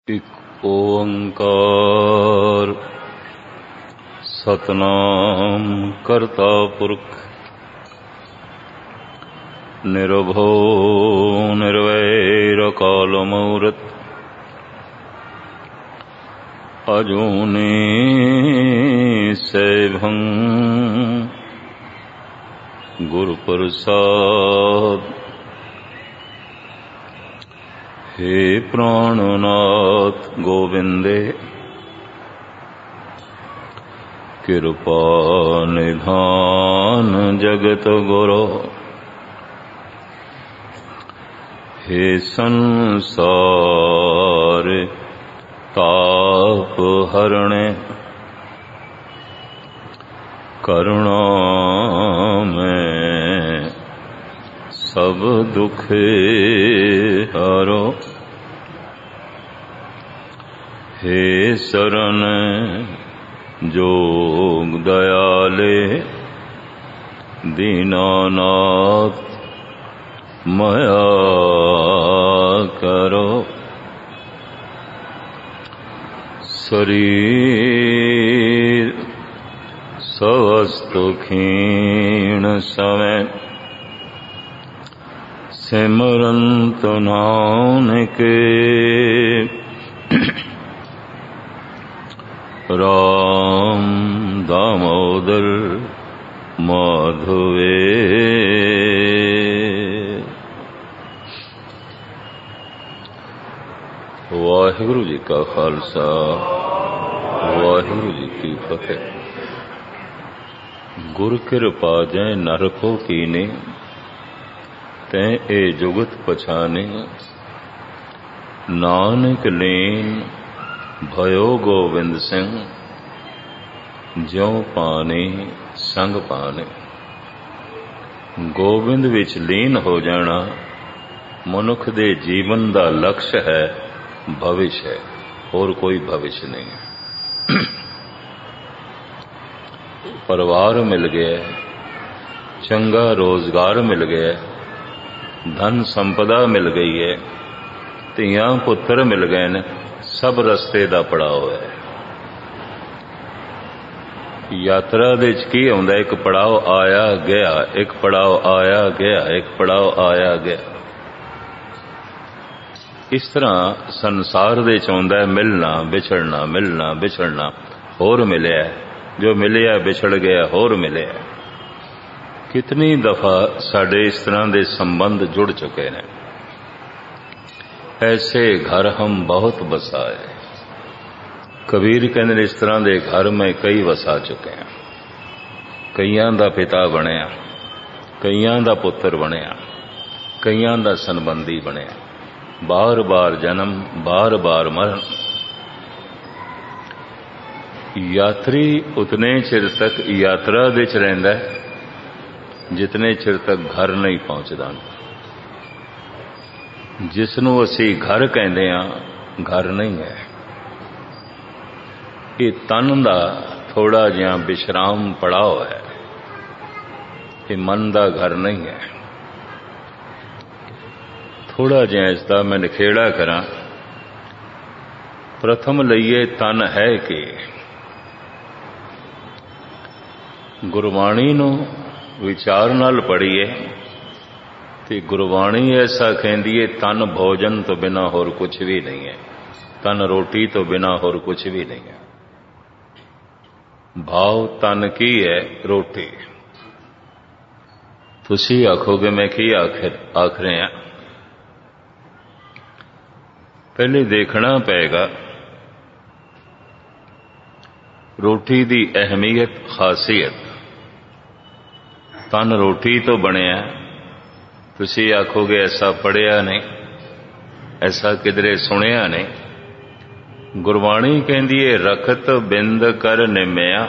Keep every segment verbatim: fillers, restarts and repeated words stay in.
ਇੱਕ ਓੰਕਾਰ ਸਤਿਨਾਮ ਕਰਤਾ ਪੁਰਖ ਨਿਰਭਉ ਨਿਰਵੈਰ ਅਕਾਲ ਮੂਰਤ ਅਜੂਨੀ ਸੈਭੰ ਗੁਰ ਪ੍ਰਸਾਦ। हे प्राणनाथ गोविंदे कृपा निधान जगत गुरो। हे संसार ताप हरणे करुणा में सब दुख हारो। हे शरण जोग दयाले दीनानाथ मया करो। शरीर स्वस्थ क्षीण समय सिमरंत नानक राम दामोदर माधवे। वाहिगुरु जी का खालसा वाहिगुरु जी की फतेह। गुर कृपा जै नरको कीने तै ए जुगत पछाने। नानक लीन भयो गोविंद सिंह ज्यों पाने संग पाने। गोविंद विच लीन हो जाना मनुख दे जीवन दा लक्ष्य है, भविष्य है, और कोई भविष्य नहीं। परिवार मिल गया, चंगा रोजगार मिल गया, धन संपदा मिल गई है, धीआं पुत्र मिल गए ने, सब रस्ते दा पड़ाव है। यात्रा दे च की आउंदा, एक पड़ाव आया गया, एक पड़ाव आया गया, एक पड़ाव आया गया। इस तरह संसार दे च आउंदा मिलना विछड़ना, मिलना विछड़ना, होर मिलिया, जो मिलिया विछड़ गया, होर मिलिया। कितनी दफा साडे इस तरह दे संबंध जुड़ चुके हैं। ऐसे घर हम बहुत बसाए। कबीर कहते इस तरह के घर में कई वसा चुके हैं। कईयां दा पिता बनया, कईयां दा पुत्र बनया, कईयां दा संबंधी बनया। बार बार जन्म, बार बार मरण। यात्री उतने चिर तक यात्रा दे च रहिंदा है जितने चिर तक घर नहीं पहुंचदा। जिसनों असी घर कहते हैं, घर नहीं है। ये तन का थोड़ा जिहा विश्राम पड़ाव है, ये मन का घर नहीं है। थोड़ा जिहा इसका मैं निखेड़ा करा। प्रथम लईए तन है कि गुरबाणी नूं विचार नाल पढ़ीए ते गुरबाणी ऐसा कहती है, तन भोजन तो बिना होर कुछ भी नहीं है, तन रोटी तो बिना होर कुछ भी नहीं है। भाव तन की है? रोटी। तुसी आखोगे मैं की आखिर आख रहे हैं। पहले देखना पेगा रोटी दी अहमियत, खासियत। तन रोटी तो बनया, तुसी आखोगे ऐसा पढ़िया नहीं, ऐसा किधरे सुनिया नहीं। गुरबाणी कहती है, रखत बिंद कर निमिया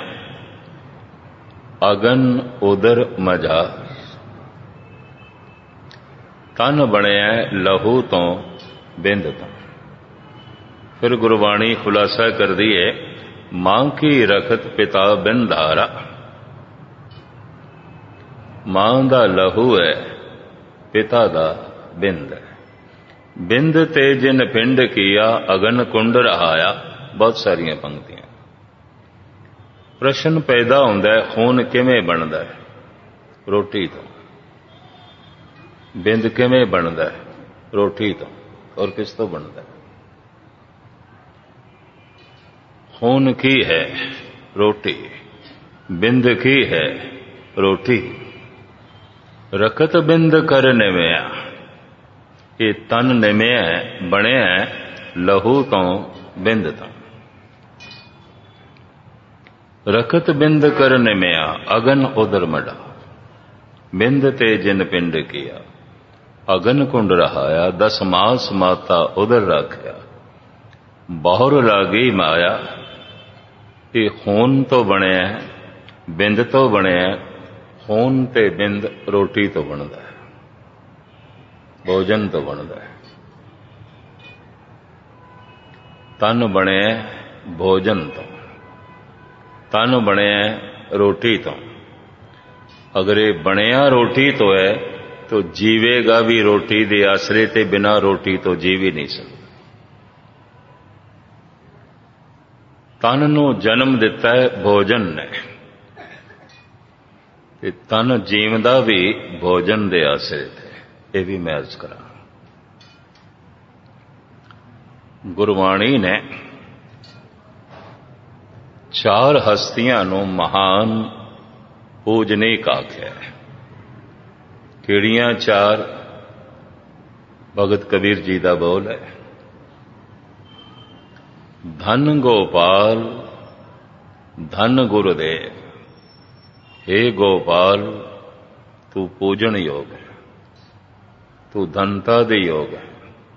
अगन उदर मजा। तन बनया लहू तो, बिंद तो। फिर गुरबाणी खुलासा कर दी है, मां की रखत पिता बिंदारा। मां दा लहू है, पिता दा बिंद है। बिंद ते जिन पिंड किया अगन कुंड रहाया। बहुत सारियां पंक्तियां। प्रश्न पैदा होंदा है खून किवें बनदा है? रोटी तो। बिंद किवें बनदा है? रोटी तो। और किस तो बनदा है? खून की है? रोटी। बिंद की है? रोटी। रखत बिंद कर निवया। ये तन निवया बनिया लहू तो बिंद तो। रखत बिंद कर निमया अगन उदर मड़ा। बिंद ते जिन पिंड किया अगन कुंड रहाया। दस मास माता उदर राख्या। बहुर लागी माया। ये खून तो बनया बिंद तो बनया। खून ते बिंद रोटी तो बनता है, भोजन तो बनता है। तन बने भोजन तो। तन बने रोटी तो। अगर ये बनया रोटी तो है तो जीवेगा भी रोटी दे आसरे ते। बिना रोटी तो जीव ही नहीं सकता। तन नू जन्म दिता है भोजन ने ते तन जीवदा भी भोजन दे आसरे ते। ये भी मैं अर्ज करा। गुरबाणी ने चार हस्तियां नू महान पूजनीक आख्या है। किहड़ियां चार? भगत कबीर जी दा बोल है, धन गोपाल धन गुरुदेव। हे गोपाल तू पूजन योग है, तू धनता दे योग है।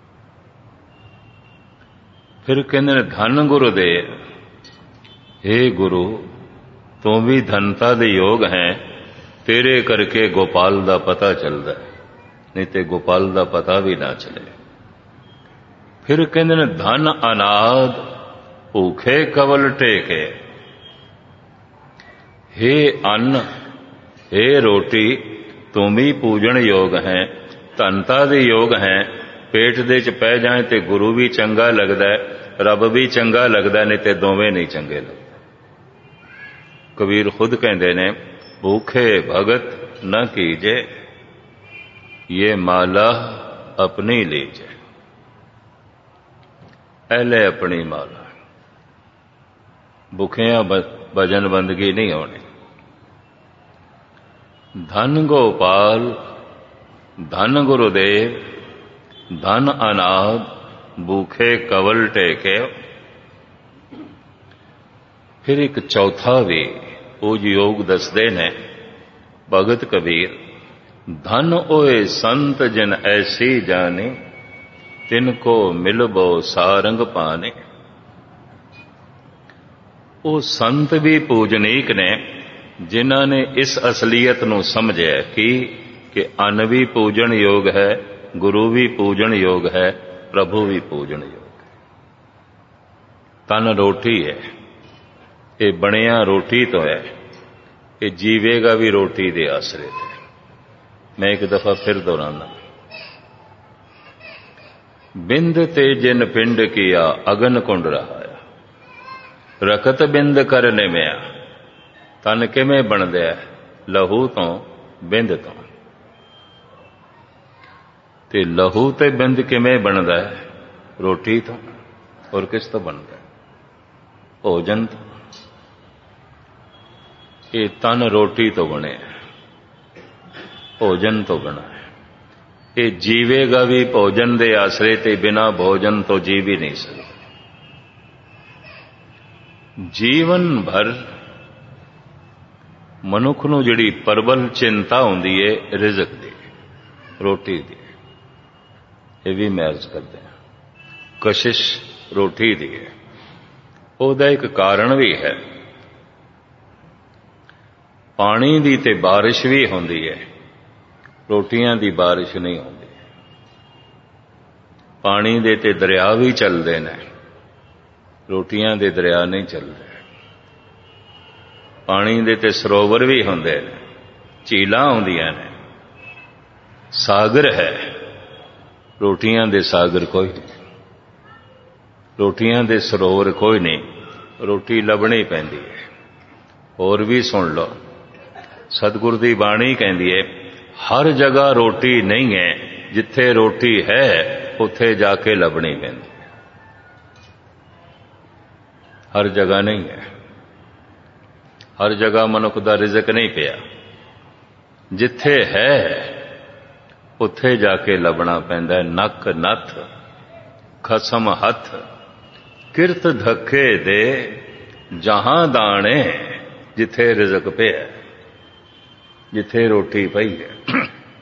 फिर कहते ने धन गुरुदेव। हे गुरु तू भी धनता दे योग है। तेरे करके गोपाल दा पता चलता है, नहीं तो गोपाल दा पता भी ना चले। फिर कहते ने धन अनाद भूखे कवल टेके। हे अन्न हे रोटी तू भी पूजन योग है, धनता दे योग है। पेट दे च पै जाए तो गुरु भी चंगा लगता है, रब भी चंगा लगता है, नहीं तो दोवें नहीं चंगे लगते। कबीर खुद कहते ने भूखे भगत न कीजे, ये माला अपनी लीजे। पहले अपनी माला। भुखिया भजन बंदगी नहीं होनी। धन गोपाल धन गुरुदेव धन अनाद भूखे कवल टेके। फिर एक चौथा भी पूज योग दसदे ने भगत कबीर। धन ओए संत जिन ऐसी जाने, तिनको मिलबो सारंग पाने। वो संत भी पूजनीक ने जिन्हों ने इस असलीयत नू समझिया कि कि अन्न भी पूजन योग है, गुरु भी पूजन योग है, प्रभु भी पूजन योग है। तन रोटी है, ये बनिया रोटी तो है, ये जीवेगा भी रोटी दे आसरे थे। मैं एक दफा फिर दोहराना। बिंद ते जिन पिंड किया अगन कुंड रहाया। रखत बिंद कर निमया। तन किवें बनदा है? लहू तो बिंद तो। ते लहू ते बिंद किवें बनदा है? रोटी तो। और किस तो बनदा है? भोजन तो। ये तन रोटी तो बने, भोजन तो बना है। ये जीवेगा भी भोजन दे आसरे ते। बिना भोजन तो जीव ही नहीं सकता। जीवन भर मनुख नूं जिहड़ी प्रबल चिंता हुंदी है रिज़क दी, रोटी दी। ये भी मैं अर्ज करदा हां, कशिश रोटी दी है। ਉਹਦਾ एक कारण भी है। पानी दी ते बारिश भी होंदी है, रोटियां दी बारिश नहीं होंदी। पानी दे ते दरिया भी चलते हैं, रोटियां दे दरिया नहीं चलते। पानी दे ते सरोवर भी होंदे ने, झीलां होंदियां ने, सागर है, रोटियां दे सागर कोई नहीं, रोटियां दे सरोवर कोई नहीं, रोटी लभनी पैंदी है। होर भी सुन लो, सतगुर दी बाणी कहती है हर जगह रोटी नहीं है, जिथे रोटी है उत्थे जाके लभनी पैंदी है। हर जगह नहीं है, हर जगह मनुख दा रिज़क नहीं पिया, जिथे है उत्थे जाके लभना पैंदा है। नक नथ खसम हथ किरत धक्के दे जहां दाने, जिथे रिज़क पिया, जिथे रोटी पई है।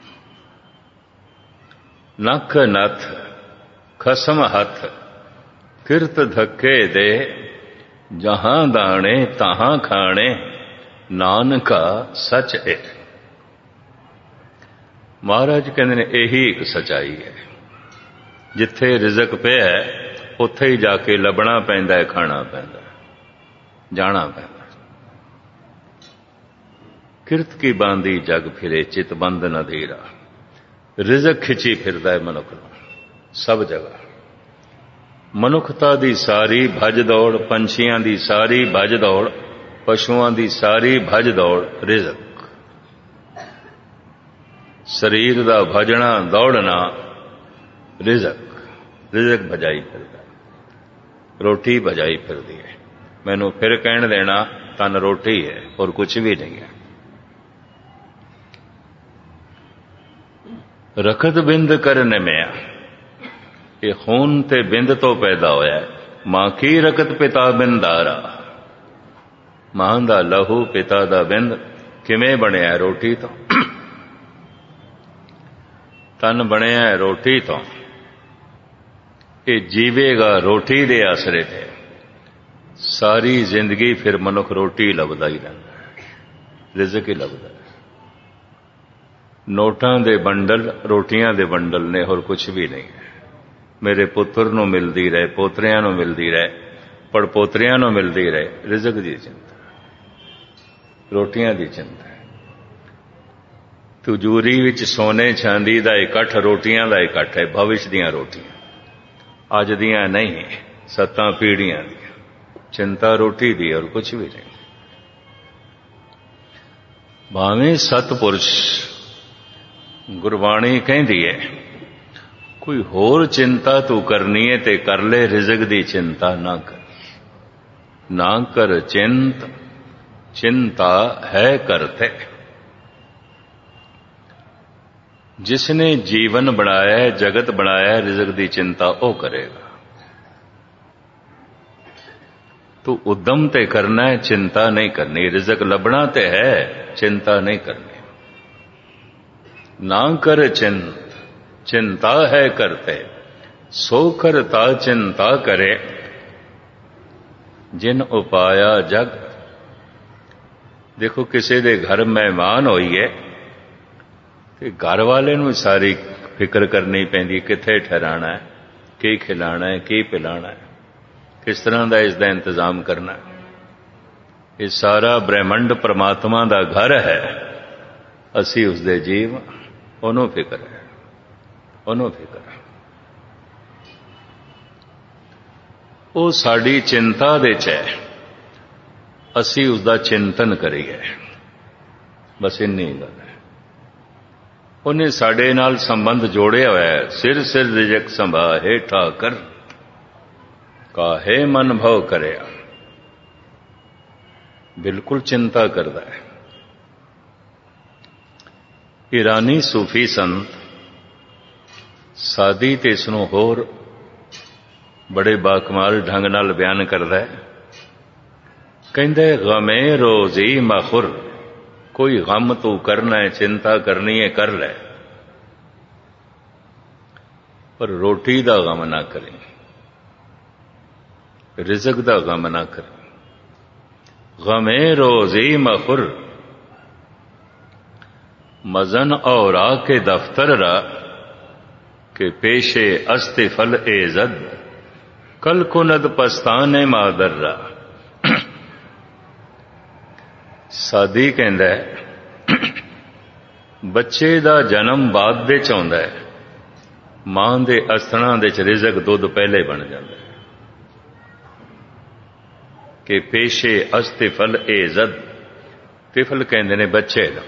नक नथ खसम हथ किरत धक्के दे जहां दाने तहां खाने, नानका सच है। महाराज कहते ने यही एक सच्चाई है, जिथे रिज़क पिया उत्थे ही जाके लभना पैंदा है, खाना पैंदा है, जाना पैंदा है। किरत की बांधी जग फिरे चित बंद न धीरा, रिज़क खिंची फिरदा है मनुख नूं सब जगह। मनुखता दी सारी भज दौड़, पंछियां दी सारी भज दौड़, पशुआं दी सारी भज दौड़ रिज़क। शरीर दा भजना दौड़ना रिज़क, रिज़क भजाई फिरदा, रोटी भजाई फिरदी है। मैनू फिर कहण देना तन रोटी है और कुछ भी नहीं है। रखत बिंद कर निमिया, ये खून ते बिंद तो पैदा होया है। मां की रकत पिता बिंदारा, मां दा लहू पिता दा बिंद किवें बनिया रोटी तो। तन बनिया रोटी तो, ये जीवेगा रोटी दे आसरे ते। सारी जिंदगी फिर मनुख रोटी लभदा ही रहंदा है, रिज़क ही लभदा है। नोटां दे बंडल रोटियां दे बंडल ने, होर कुछ भी नहीं है। मेरे पुत्र नूं मिलदी रहे, पोतरियां नूं मिलदी रहे, पड़पोतरियां नूं मिलदी रहे, रिज़क दी चिंता, रोटियां दी चिंता है। तिजोरी विच सोने चांदी दा इकट्ठ, रोटियां दा इकट्ठ है। भविष्य दियां रोटियां, अज दियां नहीं, सत्तां पीढ़ियां दी चिंता रोटी दी और कुछ भी नहीं। भावें सतपुरुष गुरबाणी कहती है कोई होर चिंता तू करनी है ते कर ले, रिज़क दी चिंता ना कर। ना कर चिंत चिंता है करते। जिसने जीवन बनाया है, जगत बनाया है, रिज़क दी चिंता वो करेगा। तू उद्यम ते करना है, चिंता नहीं करनी। रिज़क लभना ते है, चिंता नहीं करनी। ना कर चिंत चिंता है करते, सो करता चिंता करे, जिन उपाया जग। देखो किसी दे घर मेहमान होइए ते घर वाले नूं सारी फिक्र करनी पैंदी, कित्थे ठहराना है, की खिलाना है, की पिलाना है, किस तरह का इसका इंतजाम करना है। ये सारा ब्रह्मंड परमात्मा का घर है, असी उसदे जीव, ओनू फिक्र है, ओनू फिक्र है। वो साड़ी चिंता दे च है, असी उसका चिंतन करिए, बस इन्नी गल है। उन्हें साडे नाल संबंध जोड़िया हुआ है। सिर सिर रिज़क संभाहे ठाकर, काहे मन भव करया। बिल्कुल चिंता करता है। ईरानी सूफी संत सादी ते इसनूं होर बड़े बाकमाल ढंग नाल बयान करदा है। कहंदे गमे रोज़ी मखुर, कोई गम तू करना है, चिंता करनी है, कर ले, पर रोटी दा गम ना करें, रिज़क दा गम ना करें। गमे रोज़ी मखुर, मजन और आके दफ्तर रा के पेशे अस्ते फल एजद, कल कुनद पस्ताने मादर रा। सादी कहंदा है बच्चे दा जन्म बाद विच आउंदा है, ਮਾਂ ਦੇ ਅਸਥਾਨਾਂ ਦੇ ਚ ਰਿਜ਼ਕ ਦੁੱਧ ਪਹਿਲੇ ਬਣ ਜਾਂਦਾ ਹੈ ਕਿ ਪੇਸ਼ੇ ਅਸਤੇ ਫਲ ਏ ਜ਼ਦ, ਤਿਫਲ ਕਹਿੰਦੇ ਨੇ ਬੱਚੇ ਦਾ,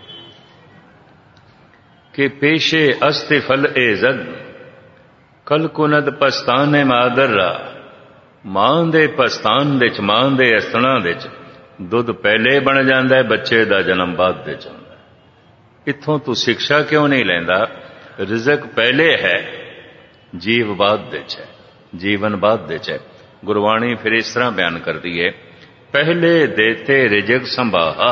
ਕਿ ਪੇਸ਼ੇ ਅਸਤੇ ਫਲ ਏ ਜ਼ਦ, ਕਲ ਕੁਨਦ ਪਸਤਾਨੇ ਮਾਦਰਾ, ਮਾਂ ਦੇ ਪਸਤਾਨ ਦੇ ਚ, ਮਾਂ ਦੇ ਅਸਥਾਨਾਂ ਦੇ ਚ ਦੁੱਧ ਪਹਿਲੇ ਬਣ ਜਾਂਦਾ ਹੈ, ਬੱਚੇ ਦਾ ਜਨਮ ਬਾਅਦ ਦੇ ਚ ਹੁੰਦਾ ਹੈ। ਇੱਥੋਂ ਤੂੰ ਸਿੱਖਿਆ ਕਿਉਂ ਨਹੀਂ ਲੈਂਦਾ? ਰਿਜ਼ਕ ਪਹਿਲੇ ਹੈ, ਜੀਵ ਬਾਅਦ ਦੇ ਚ ਹੈ, ਜੀਵਨ ਬਾਅਦ ਦੇ ਚ ਹੈ। ਗੁਰਬਾਣੀ ਫਿਰ ਇਸ ਤਰ੍ਹਾਂ ਬਿਆਨ ਕਰਦੀ ਹੈ, ਪਹਿਲੇ ਦੇਤੇ ਰਿਜ਼ਕ ਸੰਭਾਹਾ,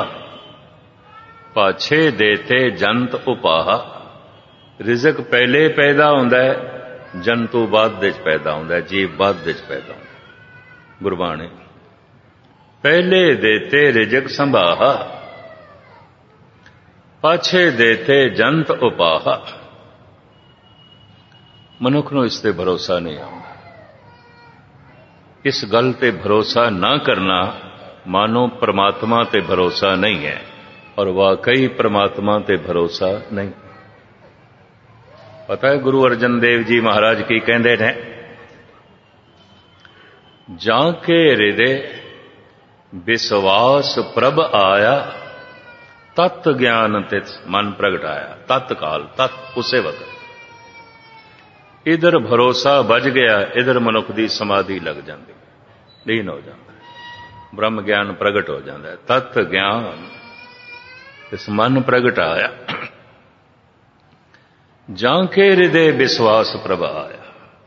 ਪਾਛੇ ਦੇਤੇ ਜੰਤ ਉਪਾਹਾ। ਰਿਜ਼ਕ ਪਹਿਲੇ ਪੈਦਾ ਹੁੰਦਾ ਹੈ, ਜੰਤੂ ਬਾਅਦ ਦੇ ਚ ਪੈਦਾ ਹੁੰਦਾ ਹੈ, ਜੀਵ ਬਾਅਦ ਦੇ ਚ ਪੈਦਾ ਹੁੰਦਾ ਹੈ। ਗੁਰਬਾਣੀ ਪਹਿਲੇ ਦੇਤੇ ਰਿਜ਼ਕ ਸੰਭਾਹਾ, ਪਾਛੇ ਦੇਤੇ ਜੰਤ ਉਪਾਹਾ। ਮਨੁੱਖ ਨੂੰ ਇਸ ਤੇ ਭਰੋਸਾ ਨਹੀਂ ਆਉਂਦਾ। ਇਸ ਗੱਲ ਤੇ ਭਰੋਸਾ ਨਾ ਕਰਨਾ ਮਾਨੋ ਪ੍ਰਮਾਤਮਾ ਤੇ ਭਰੋਸਾ ਨਹੀਂ ਹੈ, ਔਰ ਵਾਕਈ ਪ੍ਰਮਾਤਮਾ ਤੇ ਭਰੋਸਾ ਨਹੀਂ। ਪਤਾ ਹੈ ਗੁਰੂ ਅਰਜਨ ਦੇਵ ਜੀ ਮਹਾਰਾਜ ਕੀ ਕਹਿੰਦੇ ਨੇ? ਜਾਂ ਕੇ ਹਿਰਦੇ ਵਿਸ਼ਵਾਸ ਪ੍ਰਭ ਆਇਆ, ਤਤ ਗਿਆਨ ਤਿਤ ਮਨ ਪ੍ਰਗਟਾਇਆ। ਤਤਕਾਲ, ਤਤ ਉਸੇ ਵਕਤ ਇਧਰ ਭਰੋਸਾ ਵੱਜ ਗਿਆ, ਇਧਰ ਮਨੁੱਖ ਦੀ ਸਮਾਧੀ ਲੱਗ ਜਾਂਦੀ, ਲੀਨ ਹੋ ਜਾਂਦਾ, ਬ੍ਰਹਮ ਗਿਆਨ ਪ੍ਰਗਟ ਹੋ ਜਾਂਦਾ ਹੈ। ਤਤ ਗਿਆਨ ਇਸ ਮਨ ਪ੍ਰਗਟਾਇਆ, ਜਾਂ ਕੇ ਹਿਰਦੇ ਵਿਸ਼ਵਾਸ ਪ੍ਰਭ ਆਇਆ।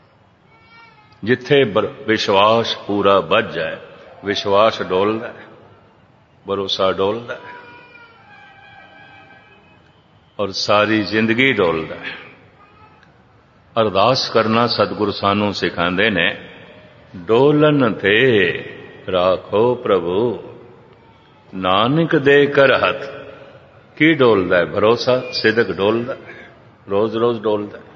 ਜਿੱਥੇ ਵਿਸ਼ਵਾਸ ਪੂਰਾ ਵੱਜ ਜਾਏ, ਵਿਸ਼ਵਾਸ ਡੋਲਦਾ ਹੈ, ਭਰੋਸਾ ਡੋਲਦਾ ਹੈ, ਔਰ ਸਾਰੀ ਜ਼ਿੰਦਗੀ ਡੋਲਦਾ ਹੈ। ਅਰਦਾਸ ਕਰਨਾ ਸਤਿਗੁਰੂ ਸਾਨੂੰ ਸਿਖਾਉਂਦੇ ਨੇ, ਡੋਲਨ ਤੇ ਰਾਖੋ ਪ੍ਰਭੂ, ਨਾਨਕ ਦੇ ਕਰ ਹੱਥ। ਕੀ ਡੋਲਦਾ ਹੈ? ਭਰੋਸਾ, ਸਿਦਕ ਡੋਲਦਾ ਹੈ, ਰੋਜ਼ ਰੋਜ਼ ਡੋਲਦਾ ਹੈ।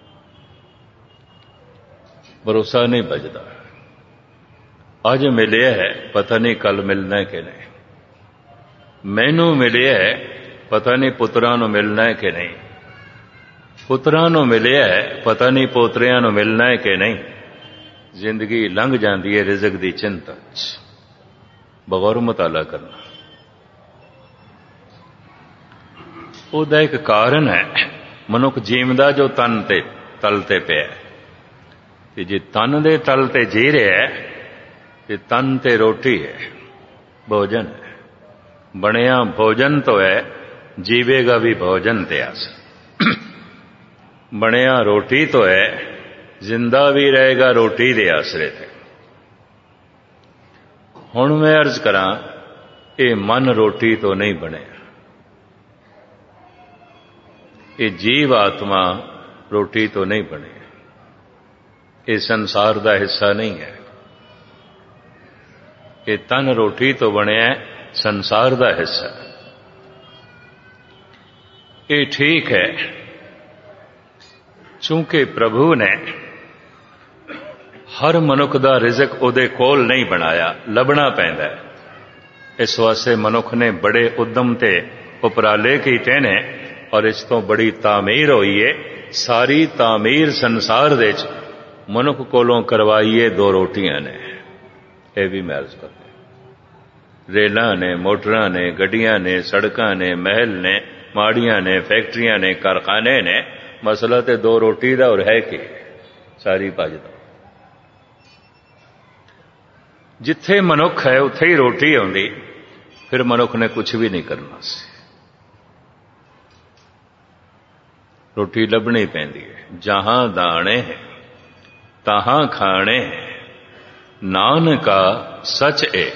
ਭਰੋਸਾ ਨਹੀਂ ਵੱਜਦਾ। ਅੱਜ ਮਿਲਿਆ ਹੈ, ਪਤਾ ਨਹੀਂ ਕੱਲ ਮਿਲਣਾ ਕਿ ਨਹੀਂ। ਮੈਨੂੰ ਮਿਲਿਆ ਹੈ, ਪਤਾ ਨਹੀਂ ਪੁੱਤਰਾਂ ਨੂੰ ਮਿਲਣਾ ਹੈ ਕਿ ਨਹੀਂ। ਪੁੱਤਰਾਂ ਨੂੰ ਮਿਲਿਆ ਹੈ, ਪਤਾ ਨਹੀਂ ਪੋਤਰਿਆਂ ਨੂੰ ਮਿਲਣਾ ਹੈ ਕਿ ਨਹੀਂ। ਜ਼ਿੰਦਗੀ ਲੰਘ ਜਾਂਦੀ ਹੈ ਰਿਜ਼ਕ ਦੀ ਚਿੰਤਾ ਚ, ਬਗੌਰ ਮੁਤਾਲਾ ਕਰਨਾ। ਉਹਦਾ ਇੱਕ ਕਾਰਨ ਹੈ, ਮਨੁੱਖ ਜੀਵਦਾ ਜੋ ਤਨ ਤੇ ਤਲ ਤੇ ਪਿਆ, ਤੇ ਜੇ ਤਨ ਦੇ ਤਲ ਤੇ ਜੀ ਰਿਹਾ ਤੇ ਤਨ ਤੇ ਰੋਟੀ ਹੈ, ਭੋਜਨ ਹੈ। ਬਣਿਆ ਭੋਜਨ ਤੋਂ ਹੈ, ਜੀਵੇਗਾ ਵੀ ਭੋਜਨ ਤੇ ਆਸ। ਬਣਿਆ ਰੋਟੀ ਤੋਂ ਹੈ, ਜ਼ਿੰਦਾ ਵੀ ਰਹੇਗਾ ਰੋਟੀ ਦੇ ਆਸਰੇ ਤੇ। ਹੁਣ ਮੈਂ ਅਰਜ਼ ਕਰਾਂ, ਇਹ ਮਨ ਰੋਟੀ ਤੋਂ ਨਹੀਂ ਬਣਿਆ, ਇਹ ਜੀਵ ਆਤਮਾ ਰੋਟੀ ਤੋਂ ਨਹੀਂ ਬਣਿਆ, ਇਹ ਸੰਸਾਰ ਦਾ ਹਿੱਸਾ ਨਹੀਂ ਹੈ। ਇਹ ਤਨ ਰੋਟੀ ਤੋਂ ਬਣਿਆ, ਸੰਸਾਰ ਦਾ ਹਿੱਸਾ। ਇਹ ਠੀਕ ਹੈ, ਚੂੰਕਿ ਪ੍ਰਭੂ ਨੇ ਹਰ ਮਨੁੱਖ ਦਾ ਰਿਜ਼ਕ ਉਹਦੇ ਕੋਲ ਨਹੀਂ ਬਣਾਇਆ, ਲੱਭਣਾ ਪੈਂਦਾ ਹੈ। ਇਸ ਵਾਸਤੇ ਮਨੁੱਖ ਨੇ ਬੜੇ ਉਦਮ ਤੇ ਉਪਰਾਲੇ ਕੀਤੇ ਨੇ, ਔਰ ਇਸ ਤੋਂ ਬੜੀ ਤਾਮੀਰ ਹੋਈ ਹੈ। ਸਾਰੀ ਤਾਮੀਰ ਸੰਸਾਰ ਦੇ ਵਿੱਚ ਮਨੁੱਖ ਕੋਲੋਂ ਕਰਵਾਈਏ ਦੋ ਰੋਟੀਆਂ ਨੇ। ਇਹ ਵੀ ਮੈਂ ਅਰਜ਼ ਕਰਦਾ, ਰੇਲਾਂ ਨੇ, ਮੋਟਰਾਂ ਨੇ, ਗੱਡੀਆਂ ਨੇ, ਸੜਕਾਂ ਨੇ, ਮਹਿਲ ਨੇ, ਮਾੜੀਆਂ ਨੇ, ਫੈਕਟਰੀਆਂ ਨੇ, ਕਾਰਖਾਨੇ ਨੇ। ਮਸਲਾ ਤੇ ਦੋ ਰੋਟੀ ਦਾ, ਔਰ ਹੈ ਕਿ ਸਾਰੀ ਭੱਜ ਦਾ। ਜਿੱਥੇ ਮਨੁੱਖ ਹੈ ਉੱਥੇ ਹੀ ਰੋਟੀ ਆਉਂਦੀ, ਫਿਰ ਮਨੁੱਖ ਨੇ ਕੁਝ ਵੀ ਨਹੀਂ ਕਰਨਾ ਸੀ। ਰੋਟੀ ਲੱਭਣੀ ਪੈਂਦੀ ਹੈ। ਜਹਾਂ ਦਾਣੇ ਤਹਾਂ ਖਾਣੇ, ਨਾਨਕਾ ਸੱਚ ਏ।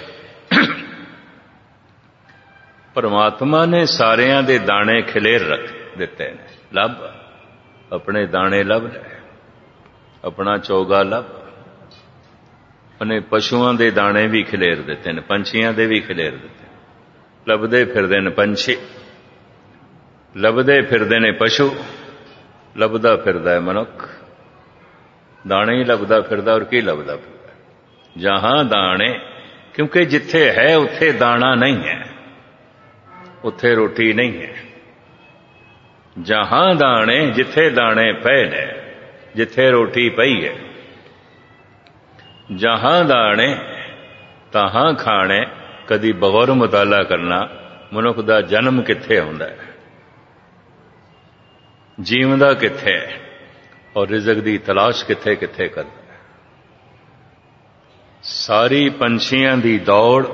ਪਰਮਾਤਮਾ ਨੇ ਸਾਰਿਆਂ ਦੇ ਦਾਣੇ ਖਿਲੇਰ ਰੱਖ ਦਿੱਤੇ ਨੇ। ਲੱਭ, ਆਪਣੇ ਦਾਣੇ ਲੱਭ ਲੈ, ਆਪਣਾ ਚੋਗਾ ਲੱਭ। ਉਹਨੇ ਪਸ਼ੂਆਂ ਦੇ ਦਾਣੇ ਵੀ ਖਿਲੇਰ ਦਿੱਤੇ ਨੇ, ਪੰਛੀਆਂ ਦੇ ਵੀ ਖਿਲੇਰ ਦਿੱਤੇ। ਲੱਭਦੇ ਫਿਰਦੇ ਨੇ ਪੰਛੀ, ਲੱਭਦੇ ਫਿਰਦੇ ਨੇ ਪਸ਼ੂ, ਲੱਭਦਾ ਫਿਰਦਾ ਹੈ ਮਨੁੱਖ। ਦਾਣੇ ਹੀ ਲੱਭਦਾ ਫਿਰਦਾ, ਔਰ ਕੀ ਲੱਭਦਾ ਫਿਰਦਾ? ਜਹਾਂ ਦਾਣੇ, ਕਿਉਂਕਿ ਜਿੱਥੇ ਹੈ ਉੱਥੇ ਦਾਣਾ ਨਹੀਂ ਹੈ, ਉੱਥੇ ਰੋਟੀ ਨਹੀਂ ਹੈ। ਜਹਾਂ ਦਾਣੇ, ਜਿੱਥੇ ਦਾਣੇ ਪਏ ਨੇ जिथे रोटी पई है। जहां दाणे तहां खाणे। कदी बगौर मुताला करना मनुख दा जन्म किथे हुंदा है, जीवंदा किथे है और रिज़क दी तलाश किथे किथे करदा है। सारी पंछियां दी दौड़,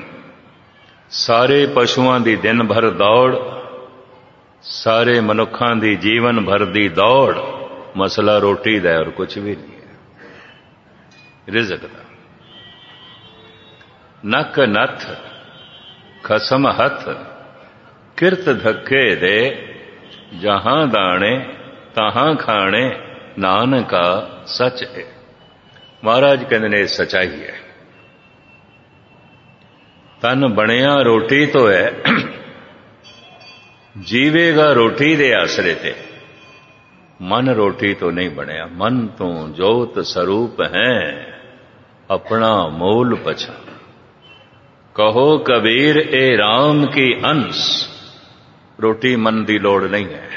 सारे पशुआं दी दिन भर दौड़, सारे मनुखां दी जीवन भर दी दौड़ मसला रोटी दा और कुछ भी नहीं है, रिज़क दा। नक नथ खसम हथ किरत धक्के दे। जहां दाणे तहां खाणे नानका सच है। महाराज कहते ने सच्चाई है। तन बनिया रोटी तो है, जीवेगा रोटी दे आसरे ते। मन रोटी तो नहीं बनया। मन तो जोत स्वरूप है, अपना मूल पछान। कहो कबीर ए राम की अंश। रोटी मन की लोड़ नहीं है।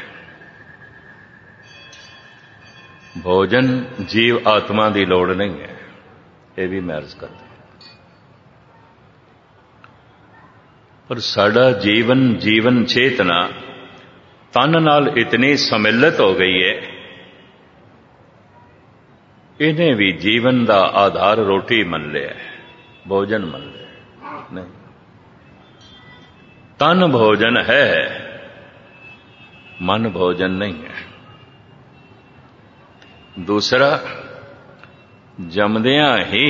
भोजन जीव आत्मा की लोड़ नहीं है। ये भी मैं अर्ज करता। पर साडा जीवन जीवन चेतना तन नाल इतनी सम्मिलित हो गई है, इन्हें भी जीवन का आधार रोटी मन लिया, भोजन मन लिया। नहीं, तन भोजन है, मन भोजन नहीं है। दूसरा, जमदियां ही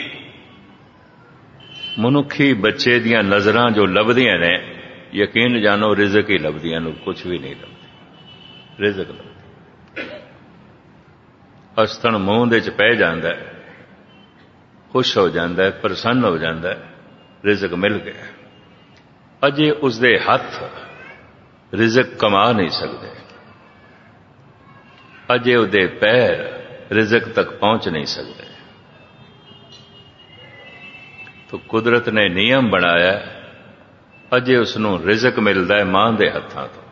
मनुखी बच्चे दियां नज़रां जो लभदियां ने, यकीन जानो रिज़क ही लभदियां ने, कुछ भी नहीं लभदी। रिज़क लभदी हसतन मूंह दे च पै जांदा है, खुश हो जांदा है, प्रसन्न हो जांदा है, रिज़क मिल गया। अजे उसदे हथ रिज़क कमा नहीं सकते, अजे उसदे पैर रिज़क तक पहुंच नहीं सकते। तो कुदरत ने नियम बनाया, अजे उसनों रिज़क मिलता है मां दे हत्थां तो,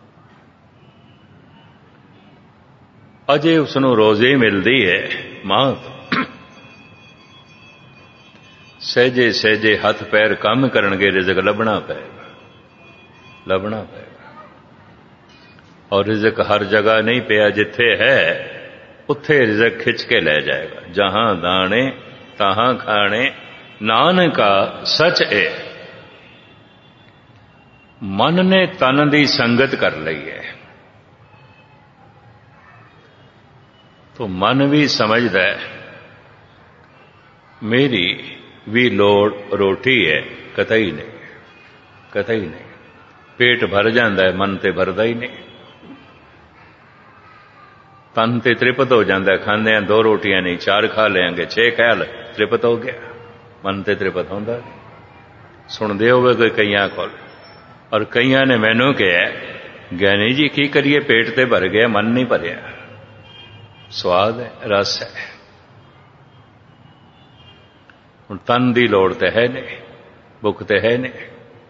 अजे उसनों रोज़ी मिलती है मां तो। सहजे सहजे हथ पैर काम करनगे, रिज़क लभना पेगा, लभना पेगा। और रिज़क हर जगह नहीं पिया, जिथे है उत्थे रिज़क खिंच के ले जाएगा। जहां दाने तहां खाने नानका सच है। मन ने तन की संगत कर ली है, तो मन भी समझदा है मेरी भी लोड़ रोटी है। कतई नहीं, कतई नहीं। पेट भर जाता है, मन ते भरदा ही नहीं। तन ते तृप्त हो जाता है, खांदे हैं दो रोटियां नहीं, चार खा लेंगे, छे खा ले, तृप्त हो गया। मन ते तृप्त होंदा सुनते होवे कोई कईयां कोल। और कईयां ने मैनू कहा, ज्ञानी जी की करिए, पेट ते भर गया, मन नहीं भरिया। स्वाद है, रस है। हुण तन की लोड़ तो है नहीं, भुख तो है नहीं।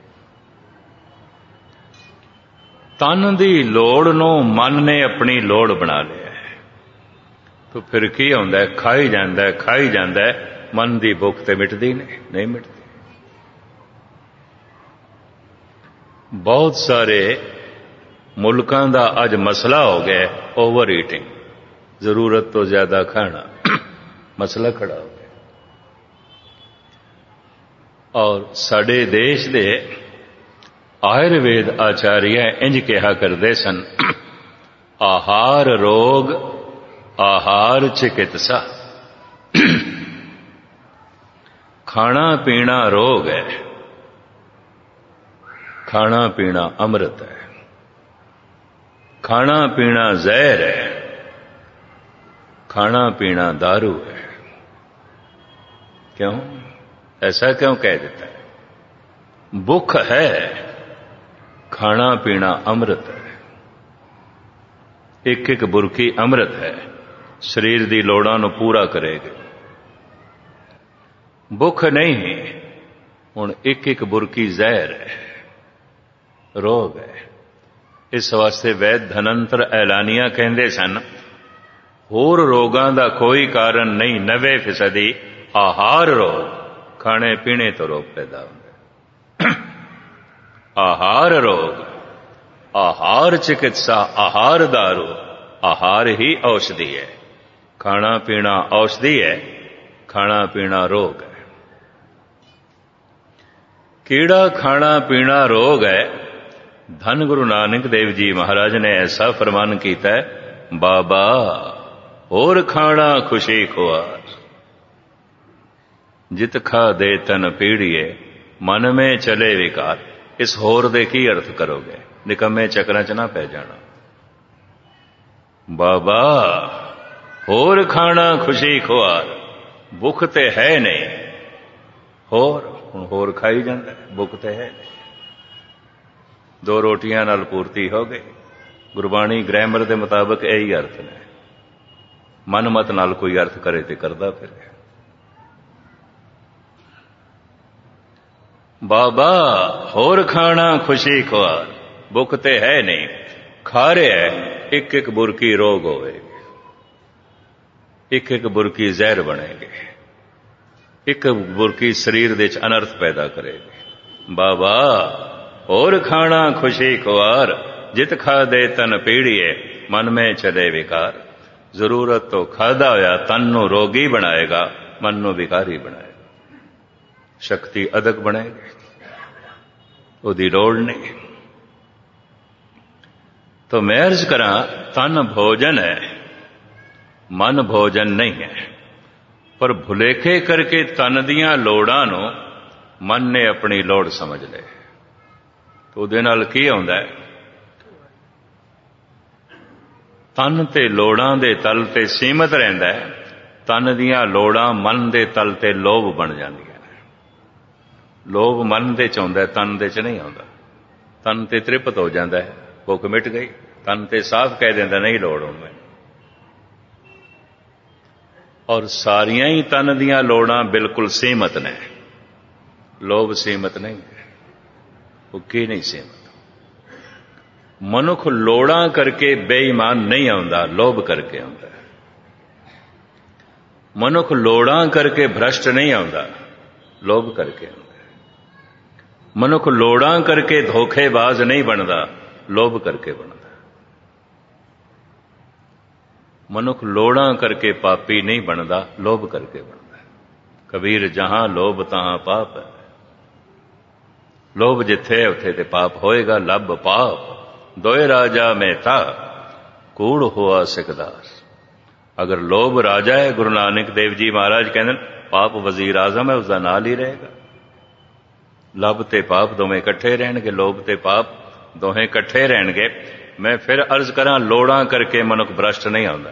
तन की लोड़ नूं मन ने अपनी लोड़ बना लिया है, तो फिर की होंदा है, खाई जांदा है, खाई जांदा है, मन की भुख तो मिटदी नहीं, नहीं मिटदी। बहुत सारे मुल्कां दा अज मसला हो गया ओवर ईटिंग, जरूरत तो ज्यादा खाना, मसला खड़ा हो गया। और साडे देश दे आयुर्वेद आचार्य इंज कहा करते सन, आहार रोग आहार चिकित्सा। खाना पीना रोग है, खाना पीना अमृत है। खाना पीना जहर है, खाना पीना दारू है। क्यों ऐसा क्यों कह देता है? भुख है, खाना पीना अमृत है। एक एक बुरकी अमृत है, शरीर की लोड़ां नूं पूरा करेगी। भुख नहीं हुण एक एक बुरकी जहर है, रोग है। इस वास्ते वैद धनंतर ऐलानिया कहते सन, होर रोगां दा कोई कारण नहीं, नवे फीसदी आहार रोग, खाने पीने तो रोग पैदा होंगे। आहार रोग, आहार चिकित्सा, आहार दारू, आहार ही औषधि है। खाना पीना औषधि है, खाना पीना रोग है। कीड़ा खाना पीना रोग है। धन गुरु नानक देव जी महाराज ने ऐसा फरमान किया है, बाबा और खाना खुशी खुआर, जित खा दे तन पीड़िए, मन में चले विकार। इस होर दे की अर्थ करोगे, निकम्मे चक्रां च ना पै जाना। बाबा होर खाना खुशी खुआर, भुख ते है नहीं, होर हुण होर खाई जांदा, भुख ते है नहीं। दो रोटियां नाल पूर्ति हो गई। गुरबाणी ग्रामर के मुताबिक यही अर्थ ने। मन मत नाल कोई अर्थ करे तो करदा फिरे। बाबा होर खाना खुशी खुआर, भुख ते है नहीं, खा रहा है एक एक बुरकी रोग होवेगी, एक एक बुरकी जहर बनेगी, एक बुरकी शरीर दे च अनर्थ पैदा करेगी। बाबा और खाना खुशी खुआर, जित खा दे तन पीड़िए, मन में चले विकार। जरूरत तो खादा होया तन नू रोगी बनाएगा, मन नू विकारी बनाएगा। शक्ति अदक बनेगी, उहदी लोड़ नहीं। तो मैं अर्ज करा, तन भोजन है, मन भोजन नहीं है। पर भुलेखे करके तन दियां लोड़ां नू मन ने अपनी लोड़ समझ ले, तो उहदे नाल की आउंदा है? तन ते लोड़ां दे तल ते सीमित रहिंदा है, तन दियां लोड़ां मन दे तल ते लोभ बन जांदियां ने। लोभ मन दे च आउंदा है, तन दे च नहीं आउंदा। तन ते तृप्त हो जांदा है, भुख मिट गई। तन ते साफ कह दिंदा नहीं लोड़ हुण मैनूं। और सारियां ही तन दियां लोड़ां बिल्कुल सीमित ने, लोभ सीमित नहीं है, भुखी नहीं सीमित। मनुख लोड़ां करके बेईमान नहीं आउंदा, लोभ करके आउंदा। मनुख लोड़ां करके भ्रष्ट नहीं आउंदा, लोभ करके आउंदा। मनुख लोड़ां करके धोखेबाज नहीं बनदा, लोभ करके बनदा। मनुख लोड़ां करके पापी नहीं बनदा, लोभ करके बनदा। कबीर जहां लोभ तहां पाप है। लोभ जिथे उथे ते पाप होएगा। लब पाप दोए राजा में था, कूड़ हुआ सिकदार। अगर लोभ राजा है, गुरु नानक देव जी महाराज कहते पाप वजीर आजम है, उसका नाल ही रहेगा। लब ते पाप दोवें इकट्ठे रहणगे, लोभ ते पाप दोहें इकट्ठे रहणगे। मैं फिर अर्ज करा, लोड़ां करके मनुख भ्रष्ट नहीं आउंदा,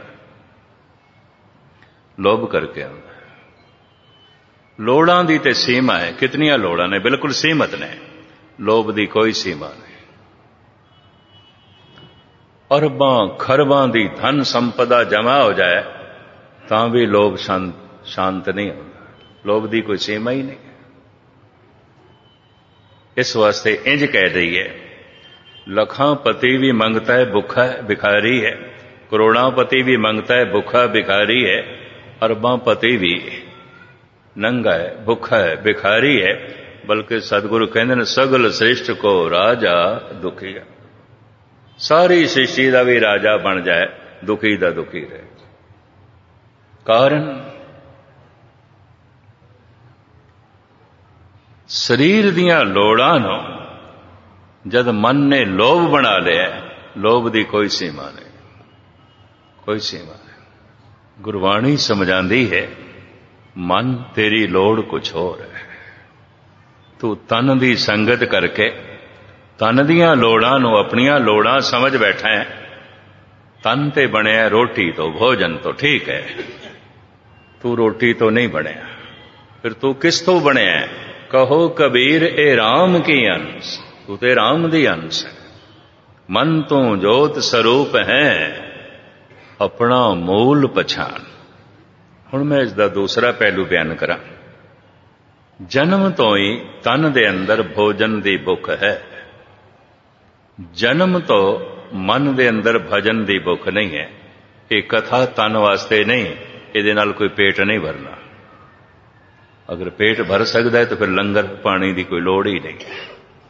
लोभ करके आउंदा। लोड़ां दी ते सीमा है, कितनियां लोड़ां ने? बिल्कुल सीमित ने। लोभ दी कोई सीमा नहीं। अरबां खरबां दी धन संपदा जमा हो जाए तां भी लोभ शांत शांत नहीं होता। लोभ दी कोई सीमा ही नहीं है। इस वास्ते इंज कह रही है, लखां पति भी मंगता है भुखा है भिखारी है, करोड़ां पति भी मंगता है भुखा भिखारी है, अरबां पति भी नंगा है भुखा है भिखारी है। बल्कि सतगुरु कहते हैं, सगल श्रेष्ठ को राजा दुखी है। सारी सृष्टि का भी राजा बन जाए, दुखी दा दुखी रहे। कारण शरीर दियां लोड़ां नूं जद मन ने लोभ बना लिया, लोभ की कोई सीमा नहीं, कोई सीमा नहीं। गुरबाणी समझाती है, मन तेरी लोड़ कुछ होर है। तू तन दी संगत करके तन दियां लोड़ां नूं अपनियां लोड़ां समझ बैठा है। तन ते बनिया रोटी तो भोजन तो ठीक है, तू रोटी तो नहीं बनिया, फिर तू किस तो बनिया? कहो कबीर ए राम की अंश, तू ते राम दी अंश है। मन तू जोत स्वरूप है, अपना मूल पछाण। हुण मैं इसका दूसरा पहलू बयान करा। जन्म तो ही तन दे अंदर भोजन दी भुख है। जन्म तो मन दे अंदर भजन दी भुख नहीं है। ये कथा तन वास्ते नहीं, ये नाल कोई पेट नहीं भरना। अगर पेट भर सकता है तो फिर लंगर पानी की कोई लोड़ ही नहीं है।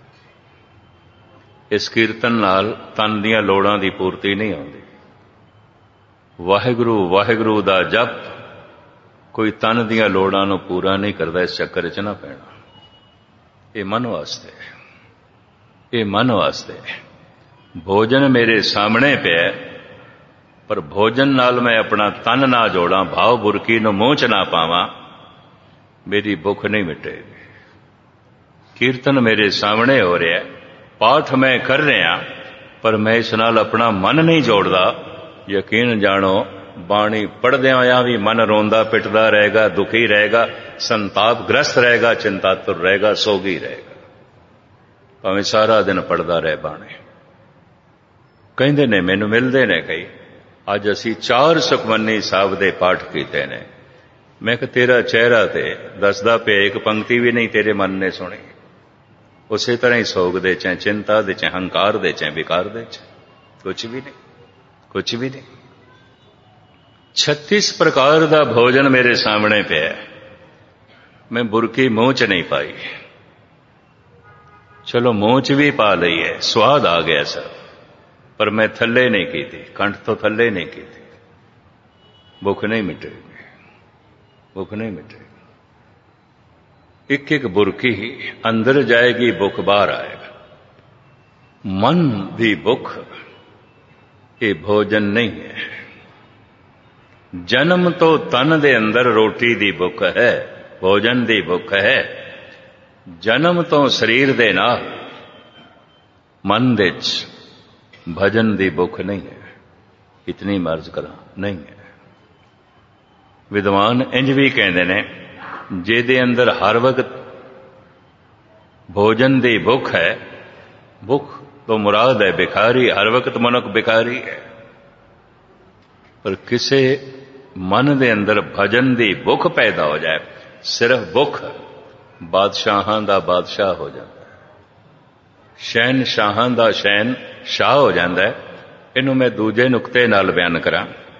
इस कीर्तन नाल तन दियां लोड़ां दी पूर्ति नहीं आउंदी। वाहिगुरू वाहिगुरू दा जप कोई तन दियां लोड़ां नूं पूरा नहीं करता। इस चक्कर च ना पैना। ये मन वास्ते, ये मन वास्ते। भोजन मेरे सामने पिया, पर भोजन नाल मैं अपना तन ना जोड़ा, भाव बुरकी नूं मूंह च ना पावां, मेरी भुख नहीं मिटेगी। कीर्तन मेरे सामने हो रहा है, पाठ मैं कर रहा, पर मैं इस नाल अपना मन नहीं जोड़दा। यकीन जानो बाणी पढ़द्या होया भी मन रोंदा पिटदा रहेगा, दुखी रहेगा, संतापग्रस्त रहेगा, चिंतातुर रहेगा, सोगी रहेगा, भावें सारा दिन पढ़दा रहे बाणी। कहंदे ने मैनूं मिलदे ने कई, अज असीं चार सुखमनी साहब दे पाठ कीते ने। मैं कि तेरा चेहरा ते दसदा पिया एक पंक्ति भी नहीं तेरे मन ने सुनी। उसे तरह ही सोग दे चाहे चिंता दे चाहे हंकार दे चाहे विकार दे चाहे कुछ भी नहीं, कुछ भी नहीं। छत्तीस प्रकार का भोजन मेरे सामने पिया, मैं बुरकी मुंह च नहीं पाई। चलो मुंह च भी पा लई है, स्वाद आ गया सब, पर मैं थल्ले नहीं की थी, कंठ तो थल्ले नहीं की थी। भुख नहीं मिटेगी, भुख नहीं मिटेगी। एक एक बुरकी ही अंदर जाएगी, भुख बाहर आएगा। मन दी भुख ये भोजन नहीं है। जन्म तो तन दे अंदर रोटी दी भुख है, भोजन दी भुख है। जन्म तो शरीर दे नाल मन दे भजन दी भुख नहीं है। इतनी मर्ज करा नहीं है। विद्वान इंज भी कहते ने, जेदे अंदर हर वक्त भोजन दी भुख है, भुख तो मुराद है भिखारी, हर वक्त मनुख भिखारी है। पर किसे मन दे अंदर भजन दी भुख पैदा हो जाए, सिर्फ भुख, बादशाहां दा बादशाह हो जाता है, शहनशाहां दा शहन शाह हो जाता है। इनू मैं दूजे नुक्ते नाल बयान करा।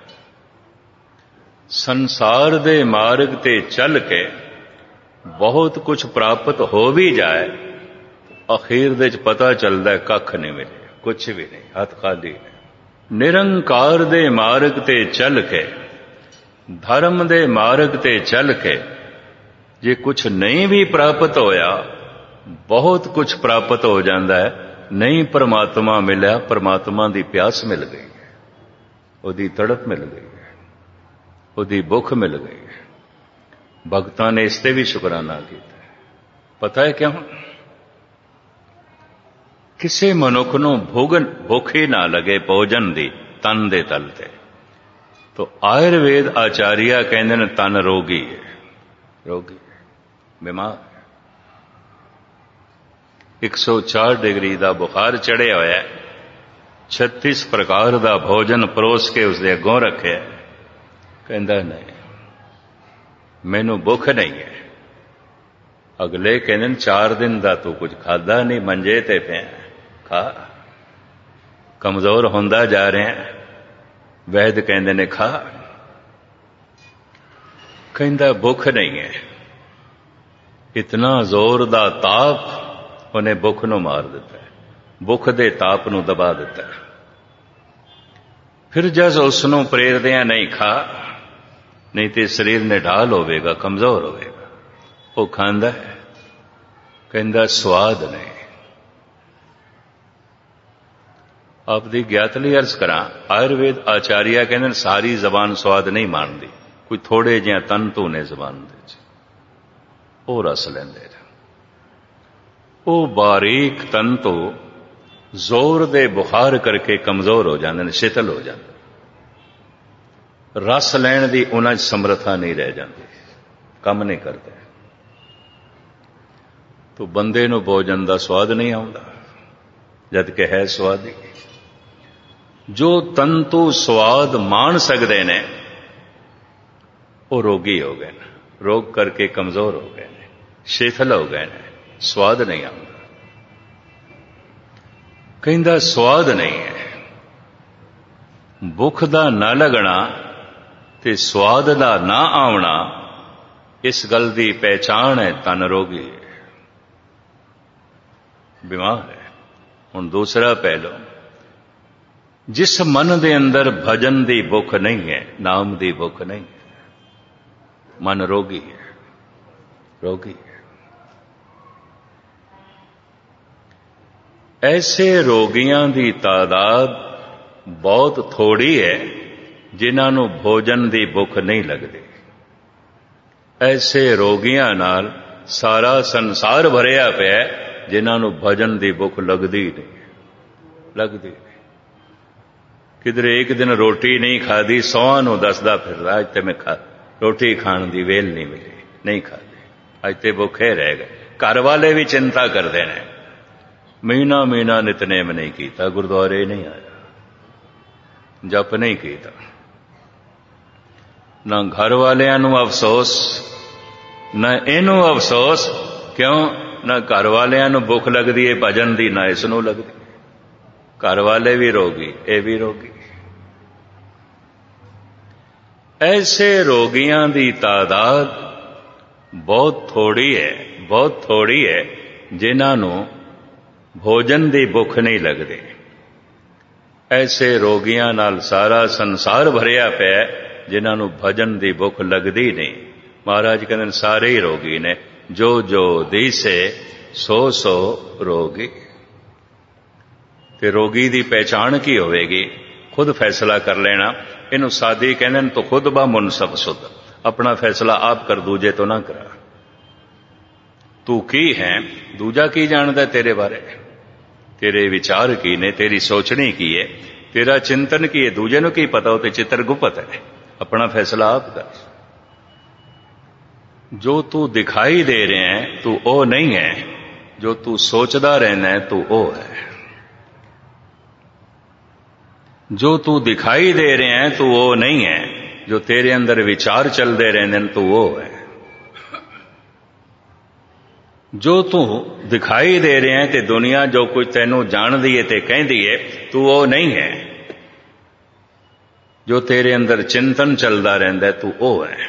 संसार दे मार्ग ते चल के बहुत कुछ प्राप्त हो भी जाए, अखीर दे च पता चलता है कख नहीं मिले, कुछ भी नहीं, हाथ खाली नहीं। निरंकार दे मार्ग ते चल के, धर्म दे मार्ग ते चल के जे कुछ नहीं भी प्राप्त होया, बहुत कुछ प्राप्त हो जाता है। नहीं परमात्मा मिलिया, परमात्मा दी प्यास मिल गई है, उहदी तड़प मिल गई है, उहदी भुख मिल गई है। भगतां ने इसते भी शुकराना किया। पता है क्यों? किसी मनुख नूं भोगन भुख ही ना लगे भोजन दी तन दे तल ते, तो आयुर्वेद आचार्य कहंदे ने तन रोगी है, रोगी बीमार। एक सौ चार डिग्री का बुखार चढ़िया होया, छत्तीस प्रकार का भोजन परोस के उसके अगों रखे, कहंदा नहीं मैनू भुख नहीं है। अगले कहंदे चार दिन का तू कुछ खादा नहीं, मंजे ते पे खा, कमजोर होंदा जा रहे हैं। वैद कहंदे ने खा, कहंदा भुख नहीं है। इतना जोर दा ताप उन्हें भुख नूं मार दिता है, भुख दे ताप नूं दबा दिता है। फिर जस उसनूं प्रेरदिया नहीं खा, नहीं तो शरीर निढाल होवेगा, कमजोर होवेगा। वो खांदा है, कहंदा स्वाद नहीं। आपकी ज्ञात लई अर्ज करा, आयुर्वेद आचार्य कहंदे सारी जबान स्वाद नहीं मानती, कोई थोड़े जिहा तन धूने जबान दे वो रस लेंदे। वो बारीक तन तो जोर दे बुखार करके कमजोर हो जाते हैं, शिथिल हो जाते। रस लैण दी उन्हां च समर्था नहीं रह जाती, काम नहीं करते। तो बंदे नूं भोजन का स्वाद नहीं आउंदा, जद कि है स्वादी। जो तंतु स्वाद मान सकते ने वो रोगी हो गए, रोग करके कमजोर हो गए, शिथिल हो गए, स्वाद नहीं आता। कहंदा स्वाद नहीं है। भुख दा ना लगना ते स्वाद दा ना आवना, इस गल दी पहचान है तन रोगी, बीमार है। हुण दूसरा पहलू, जिस मन दे अंदर भजन दी भुख नहीं है, नाम दी भुख नहीं है, मन रोगी है, रोगी है। ऐसे रोगियां दी तादाद बहुत थोड़ी है जिन्हां नूं भोजन दी भुख नहीं लगदी। ऐसे रोगियां नाल सारा संसार भरिया पिया जिन्हां नूं भजन दी भुख लगदी नहीं, लगदी नहीं। किधरे एक दिन रोटी नहीं खाधी, सौहां नूं दसदा फिरदा अज ते मैं खा रोटी खाण दी वेल नहीं मिली, नहीं खाधी, अज ते भुखे रह गए। घर वाले भी चिंता करते हैं, महीना महीना नितनेम नहीं कीता, गुरुद्वारे नहीं आया, जप नहीं कीता। ना घर वालियां नूं अफसोस, ना इनू अफसोस, क्यों? ना घर वालियां नूं भुख लगदी है भजन दी, ना इस नूं लगदी। घर वाले भी रोगी, ये भी रोगी। ऐसे रोगियां दी तादाद बहुत थोड़ी है, बहुत थोड़ी है जिन्हां नूं भोजन दी भुख नहीं लगदी। ऐसे रोगियां नाल सारा संसार भरिया पिया जिन्हां नूं भजन दी भुख लगदी नहीं। महाराज कहंदे सारे ही रोगी ने, जो जो दिसे सो सो रोगी। ते रोगी दी पहचान की होवेगी? खुद फैसला कर लेना। इनू सादी कहंदे ने तो खुद बा मुनसब सुध, अपना फैसला आप कर, दूजे तो ना करा। तू की है, दूजा की जानदा तेरे बारे, तेरे विचार की ने, तेरी सोचनी की है, तेरा चिंतन की है, दूजे नूं की पता? हो ते चित्र गुप्त है, अपना फैसला आप कर। जो तू दिखाई दे रहे हैं तू ओ नहीं है, जो तू सोचदा रहना है तू ओ है। जो तू दिखाई दे रहे हैं तू वो नहीं है, जो तेरे अंदर विचार चलते रहने तू वो है। जो तू दिखाई दे रहे हैं ते दुनिया जो कुछ तेनू जान दी है ते कह दी है, तू वो नहीं है। जो तेरे अंदर चिंतन चलता रहता है तू वो है।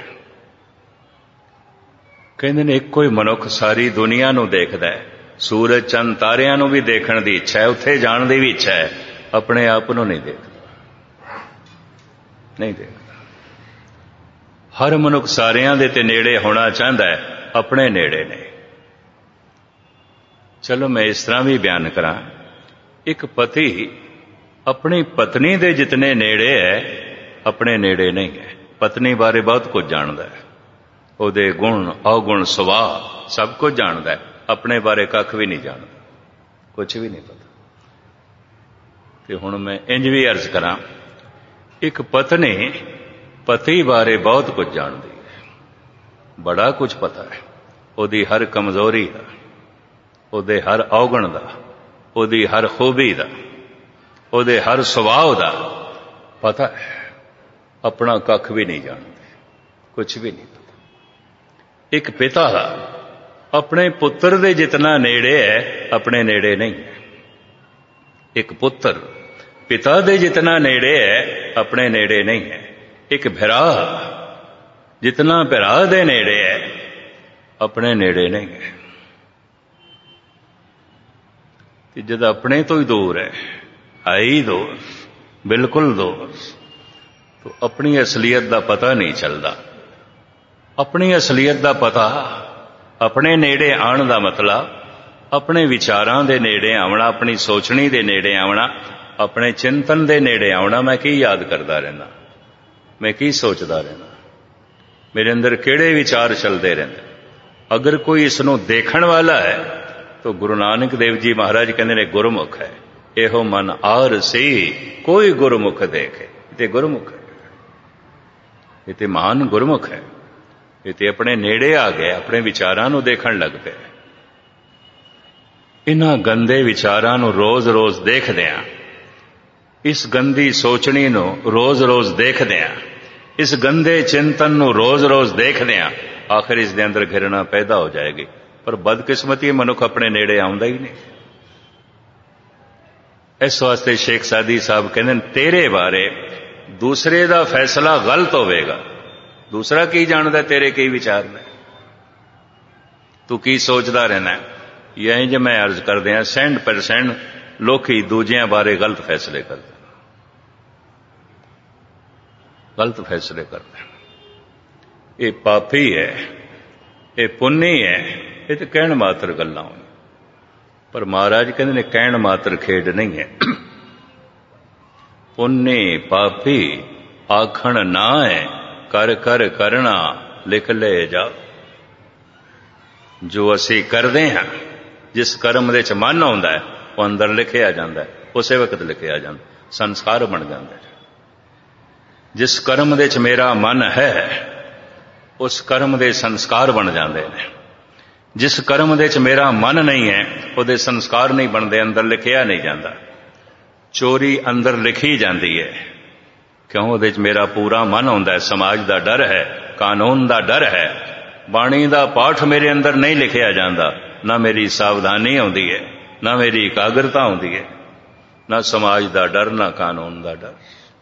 कहते ने एक कोई मनुख सारी दुनिया नू देखदा है, सूरज चंद तारियां नू भी देखण दी इच्छा है, उत्थे जाण दी भी इच्छा है, अपने आप नू नहीं देखदा, नहीं देखदा। हर मनुख सारियां दे ते नेड़े होना चाहता है, अपने नेड़े नहीं। चलो मैं इस तरह भी बयान करा, एक पति अपनी पत्नी दे जितने नेड़े है अपने नेड़े नहीं है। पत्नी बारे बहुत कुछ जानता है, ਉਹਦੇ गुण अवगुण सुभाव सब कुछ जानता है, अपने बारे कख भी नहीं जानता, कुछ भी नहीं पता। तो हुण मैं इंज भी अर्ज करा, एक पत्नी पति बारे बहुत कुछ जानती है, बड़ा कुछ पता है, ਉਹਦੀ हर कमजोरी का, ਉਹਦੇ हर अवगुण का, ਉਹਦੀ हर खूबी का, ਉਹਦੇ हर सुभाव का पता है, अपना कख भी नहीं जानते, कुछ भी नहीं पता। एक पिता अपने पुत्र दे जितना नेड़े है अपने नेड़े नहीं है। एक पुत्र पिता दे जितना नेड़े है अपने नेड़े नहीं है। एक भरा जितना भरा दे नेड़े है अपने नेड़े नहीं है। जब अपने तो ही दूर है, है ही दूर, बिल्कुल दूर, तो अपनी असलियत का पता नहीं चलता। अपनी असलियत का पता, अपने नेड़े आने का मतलब अपने विचारां दे नेड़े आना, अपनी सोचनी दे नेड़े आना, अपने चिंतन दे नेड़े आना। मैं की याद करता रहना, मैं की सोचता रहना, मेरे अंदर केड़े विचार चलते रहते। अगर कोई इसनों देखण वाला है तो गुरु नानक देव जी महाराज कहते ने गुरमुख है। एहो मन आर सी कोई गुरमुख देखे, ये गुरमुख है, ये महान गुरमुख है। ये तो अपने नेड़े आ गए, अपने विचारां नूं देखण लग पे। इन्हां गंदे विचारां नूं रोज रोज देखदिआं, इस गंदी सोचनी नूं रोज रोज देखदिआं, इस गंदे चिंतन नूं रोज रोज देखदिआं आखिर इस दे अंदर घृणा पैदा हो जाएगी। पर बदकिस्मती मनुख अपने नेड़े आउंदा ही नहीं। इस वास्ते शेख सादी साहब कहंदे तेरे बारे दूसरे का फैसला गलत होवेगा। दूसरा की जानता तेरे की विचार ने, तू की सोचता रहना है। यही जो मैं अर्ज कर दिया, सेंट परसेंट लोग दूजियां बारे गलत फैसले करते, गलत फैसले करते। ये पापी है, ये पुन्नी है, ये तो कहण मात्र गल्लां होई। पर महाराज कहते ने कहण मात्र खेड नहीं है। पुन्नी पापी आखण ना है, कर कर करना लिख ले जा। जो असी करते हैं, जिस कर्म दे च मन आउंदा है वो अंदर लिखिया जाता है, उस वक्त लिखिया जाता, संस्कार बन जाता है। जिस कर्म दे च मेरा मन है उस कर्म दे संस्कार बन जाते हैं। जिस कर्म दे च मेरा मन नहीं है उहदे संस्कार नहीं बनते, अंदर लिखिया नहीं जाता। चोरी अंदर लिखी जाती है, क्यों? उहदे च मेरा पूरा मन आउंदा है, समाज का डर है, कानून का डर है। बाणी का पाठ मेरे अंदर नहीं लिखिया जाता, ना मेरी सावधानी आउंदी है, ना मेरी एकाग्रता आउंदी है, ना समाज का डर, ना कानून का डर।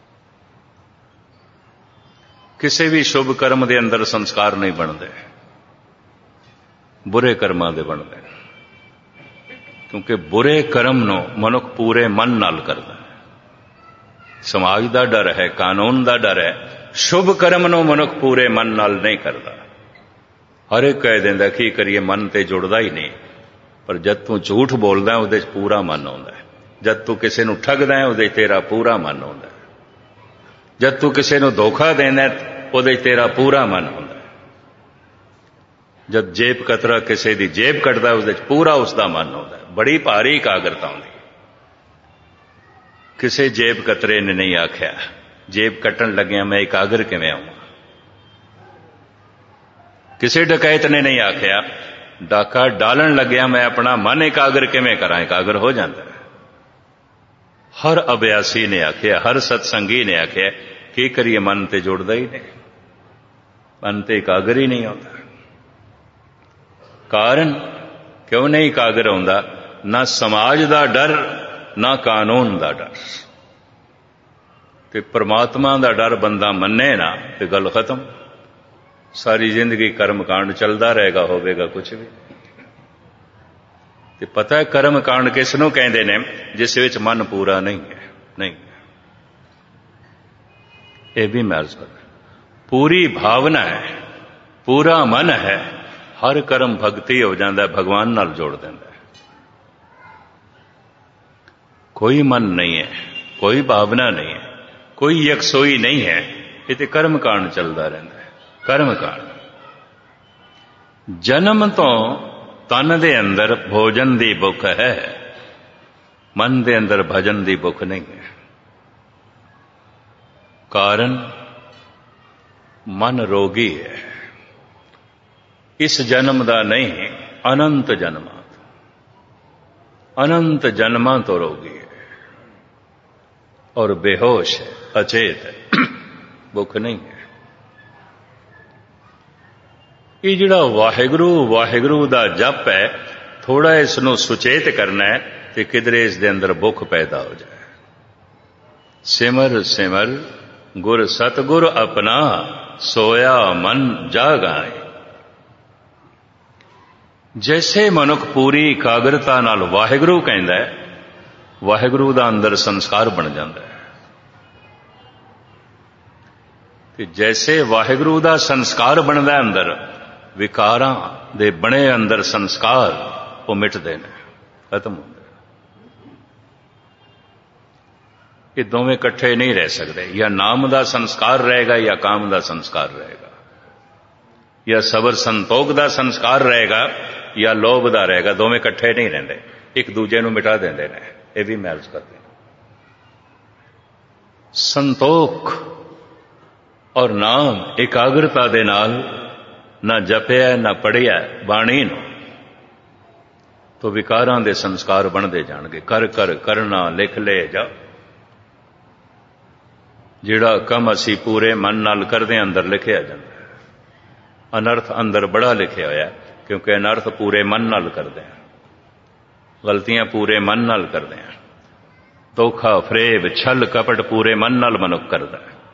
किसी भी शुभ कर्म के अंदर संस्कार नहीं बनते, बुरे कर्मां दे बनते। क्योंकि बुरे कर्म नो मनुख पूरे मन नाल करता है। समाज का डर है, कानून का डर है। शुभ कर्म नो मनुख पूरे मन नाल नहीं करता। हर एक कह देंदा की करिए, मन ते जुड़दा ही नहीं। पर जद तू झूठ बोलदा है उहदे च पूरा मन आउंदा है। जद तू किसी नूं ठगदा है उहदे च तेरा पूरा मन आउंदा है। जद तू किसी नूं धोखा देंदा है उहदे च तेरा पूरा मन आउंदा है। जद जेब कतरा किसी दी जेब कटदा है उहदे च पूरा उसका मन आउंदा है। बड़ी भारी एकाग्रता आउंदी। किसी जेब कतरे ने नहीं आख्या जेब कट्टन लग्या मैं एकाग्र किवें आवां। किसी डकैत ने नहीं आख्या डाका डालन लग्या मैं अपना मन एकाग्र किवें करां। एकाग्र हो जाता है। हर अभ्यासी ने आख्या, हर सत्संगी ने आख्या की करिए, मन ते जुड़दा ही नहीं, मन ते एकाग्र ही नहीं होता। कारण क्यों नहीं एकाग्र होंदा? ना समाज का डर, ना कानून का डर। ते परमात्मा का डर बंदा मन्ने ना ते गल खत्म। सारी जिंदगी कर्म कांड चलता रहेगा, होवेगा कुछ भी। ते पता है कर्म कांड किसनों कहते ने? जिस विच मन पूरा नहीं है। नहीं, ये भी मैं अर्ज कर, पूरी भावना है, पूरा मन है, हर कर्म भगती हो जाता है, भगवान नाल जोड़ देता है। कोई मन नहीं है, कोई भावना नहीं है, कोई यकसोई नहीं है, ये तो कर्म कांड चलता रहता है। कर्म कांड जन्म तो तन दे अंदर भोजन दी भुख है, मन दे अंदर भजन दी भुख नहीं है। कारण मन रोगी है, इस जन्म दा नहीं, अनंत जन्मां अनंत जन्मां तो रोगी है और बेहोश है, अचेत है, भुख नहीं है। ये जिहड़ा वाहिगुरू वाहिगुरू दा जप है, थोड़ा इसनों सुचेत करना है तो किधरे इस दे अंदर भुख पैदा हो जाए। सिमर सिमर गुर सतगुर अपना, सोया मन जागाए। जैसे मनुख पूरी एकाग्रता नाल वाहिगुरू कहंदा है, वाहिगुरू दा अंदर संस्कार बन जाता है। कि जैसे वाहिगुरू दा संस्कार बनता है अंदर, विकारां दे बने अंदर संस्कार वो मिटदे ने, खत्म होंदे। ये दोवें इकट्ठे नहीं रह सकते। या नाम दा संस्कार रहेगा या काम दा संस्कार रहेगा, या सबर संतोख दा संस्कार रहेगा या लोभ दा रहेगा। दोवें इकट्ठे नहीं रहंदे, एक दूजे नूं मिटा देंदे ने। ये भी मैं अर्ज करदा। संतोख और नाम एकाग्रता दे नाल ना जपिया ना पढ़िया बाणी नूं तो विकारां दे संस्कार बनते जाणगे। कर कर करना लिख ले जा। जिहड़ा कम असी पूरे मन नाल करदे अंदर लिखिया जांदा है। अनर्थ अंदर बड़ा लिखिया होया, क्योंकि अनर्थ पूरे मन नाल करदे हैं, गलतियां पूरे मन नाल करदे हैं। धोखा फरेब छल कपट पूरे मन नाल मनुख करदा है।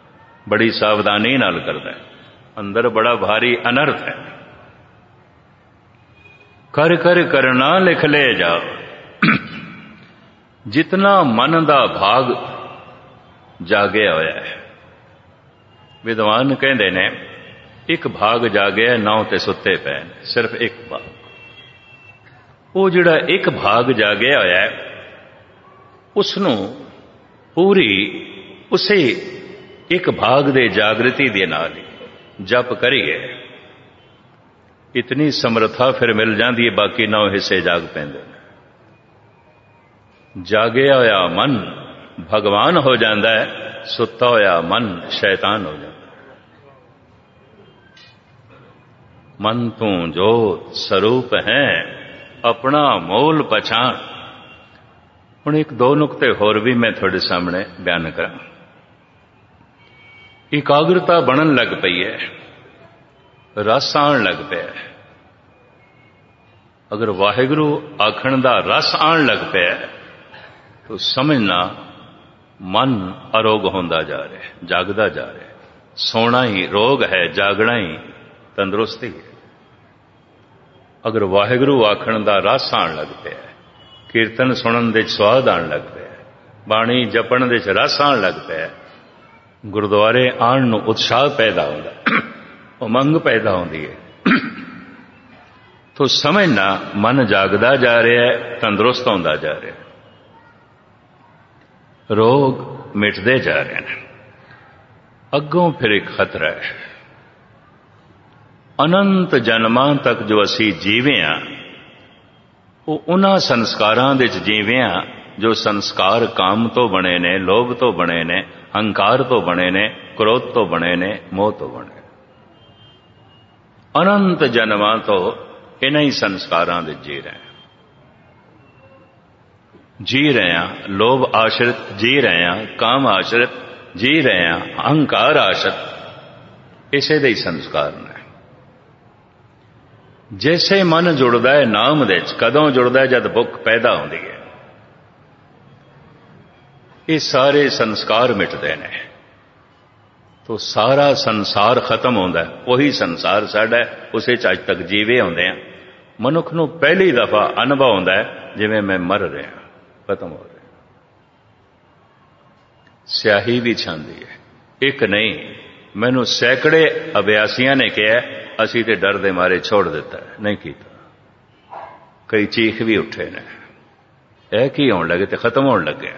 बड़ी सावधानी नाल करदा है, अंदर बड़ा भारी अनर्थ है। कर कर करना लिख ले जा, जितना मन दा भाग जागया होया है। विद्वान कहते ने एक भाग जागया, नौ ते सुते पे, सिर्फ एक भाग। वो जिहड़ा एक भाग जागया होया है, उसनों पूरी उसे एक भाग दे जागृति दे नाल जप करिए, इतनी समर्था फिर मिल जाती है, बाकी नौ हिस्से जाग पैंदे। जागया होया मन भगवान हो जाता है, सुता होया मन शैतान हो जाता है। मन तू जोत स्वरूप है, अपना मोल पछाण। हुण एक दो नुकते होर भी मैं थोड़े सामने बयान करा। एकाग्रता बनन लग पई है, रस आण लग पिया है। अगर वाहिगुरु आखण दा रस आण लग पिया है, तो समझना मन अरोग होंदा जा रहा है, जागदा जा रहा है। सोना ही रोग है, जागना ही तंदुरुस्ती है। अगर वाहिगुरु आखण दा रस आण लग पिया है, कीर्तन सुनन दे स्वाद आण लग पिया है, बाणी जपण दे रस आण लग पिया है, गुरुद्वारे आण नूं उत्साह पैदा होंदा, उमंग पैदा होंदी है, तो समझना मन जागदा जा रहा है, तंदुरुस्त होंदा जा रहा है। रोग मिटदे जा रहे हैं। अगों फिर एक खतरा है। अनंत जन्मां तक जो असी जीवे हाँ, वो उन्हां संस्कारां दे विच जीवे हाँ जो संस्कार काम तो बने ने, लोभ तो बने ने, हंकार तो बने ने, क्रोध तो बने ने, मोह तो बने। अनंत जन्मां तो इन्हां ही संस्कारां दे जी रहे हैं। जी रहे हैं लोभ आश्रित, जी रहे हैं काम आश्रित, जी रहे हैं अहंकार आश्रित। इसे दे संस्कार ने। जैसे मन जुड़ता है नाम दे, कदों जुड़ता है जब भुख पैदा होती है, ये सारे संस्कार मिटते हैं, तो सारा संसार खत्म होता है। वही संसार साडा है, उसे अज तक जीवे होंदे हैं। मनुख नूं पहली दफा अनुभव होता है जिवें मैं मर रहा, खत्म हो रहे। स्याही भी छांदी है, एक नहीं, मैनू सैकड़े अभ्यासियों ने कहा असी तो डर दे मारे छोड़ दिता है, नहीं किया। कई चीख भी उठे ने, यह की होने लगे तो खत्म होने लगे,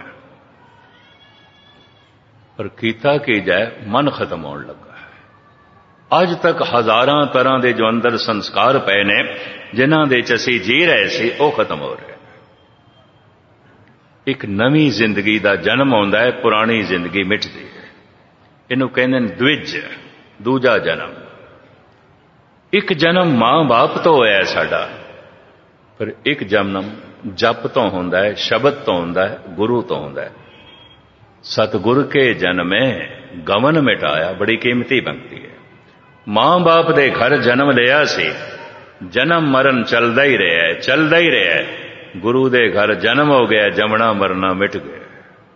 पर कीता की जाए मन खत्म होने लगा। अज तक हजारां तरह के जो अंदर संस्कार पे ने, जिन्हां दे च असीं जी रहे सी, वो खत्म हो रहे। एक नवी जिंदगी का जन्म होंदा है, पुरानी जिंदगी मिटदी है। इनू कहंदे ने द्विज, दूजा जन्म। एक जन्म मां बाप तो होया है साडा, पर एक जन्म जप तो होंदा है, शब्द तो होंदा है, गुरु तो होंदा है। सतगुर के जन्मे गमन मिटाया, बड़ी कीमती पंक्ति है। मां बाप दे घर जन्म लिया सी, जन्म मरण चलदा ही रहा है, चलदा ही रहा है। गुरु दे घर जन्म हो गया, जमना मरना मिट गया।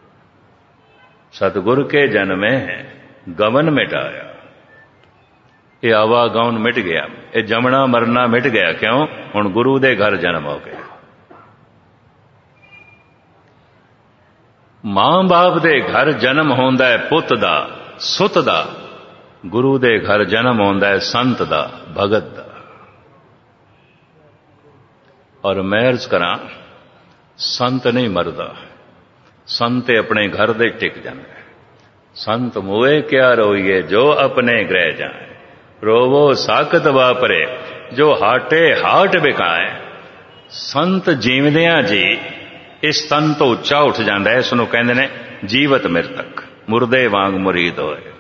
सतगुर के जन्मे गमन मिटाया, ये आवागमन मिट गया, ये जमना मरना मिट गया। क्यों? हुण गुरु दे घर जन्म हो गया। मां बाप दे घर जन्म होंदा है पुत दा, सुत दा। गुरु दे घर जन्म होंदा है संत दा, भगत दा। और मैं अर्ज करा, संत नहीं मरदा, संत अपने घर दे टिक जांदा। संत मोए क्या रोइए जो अपने गृह जाए, रोवो साकत वापरे जो हाटे हाट बिकाए। संत जीवदियां जी इस तन तो उच्चा उठ जाता है, इसनों कहते ने जीवत मृतक, मुर्दे वांग मुरीद होए।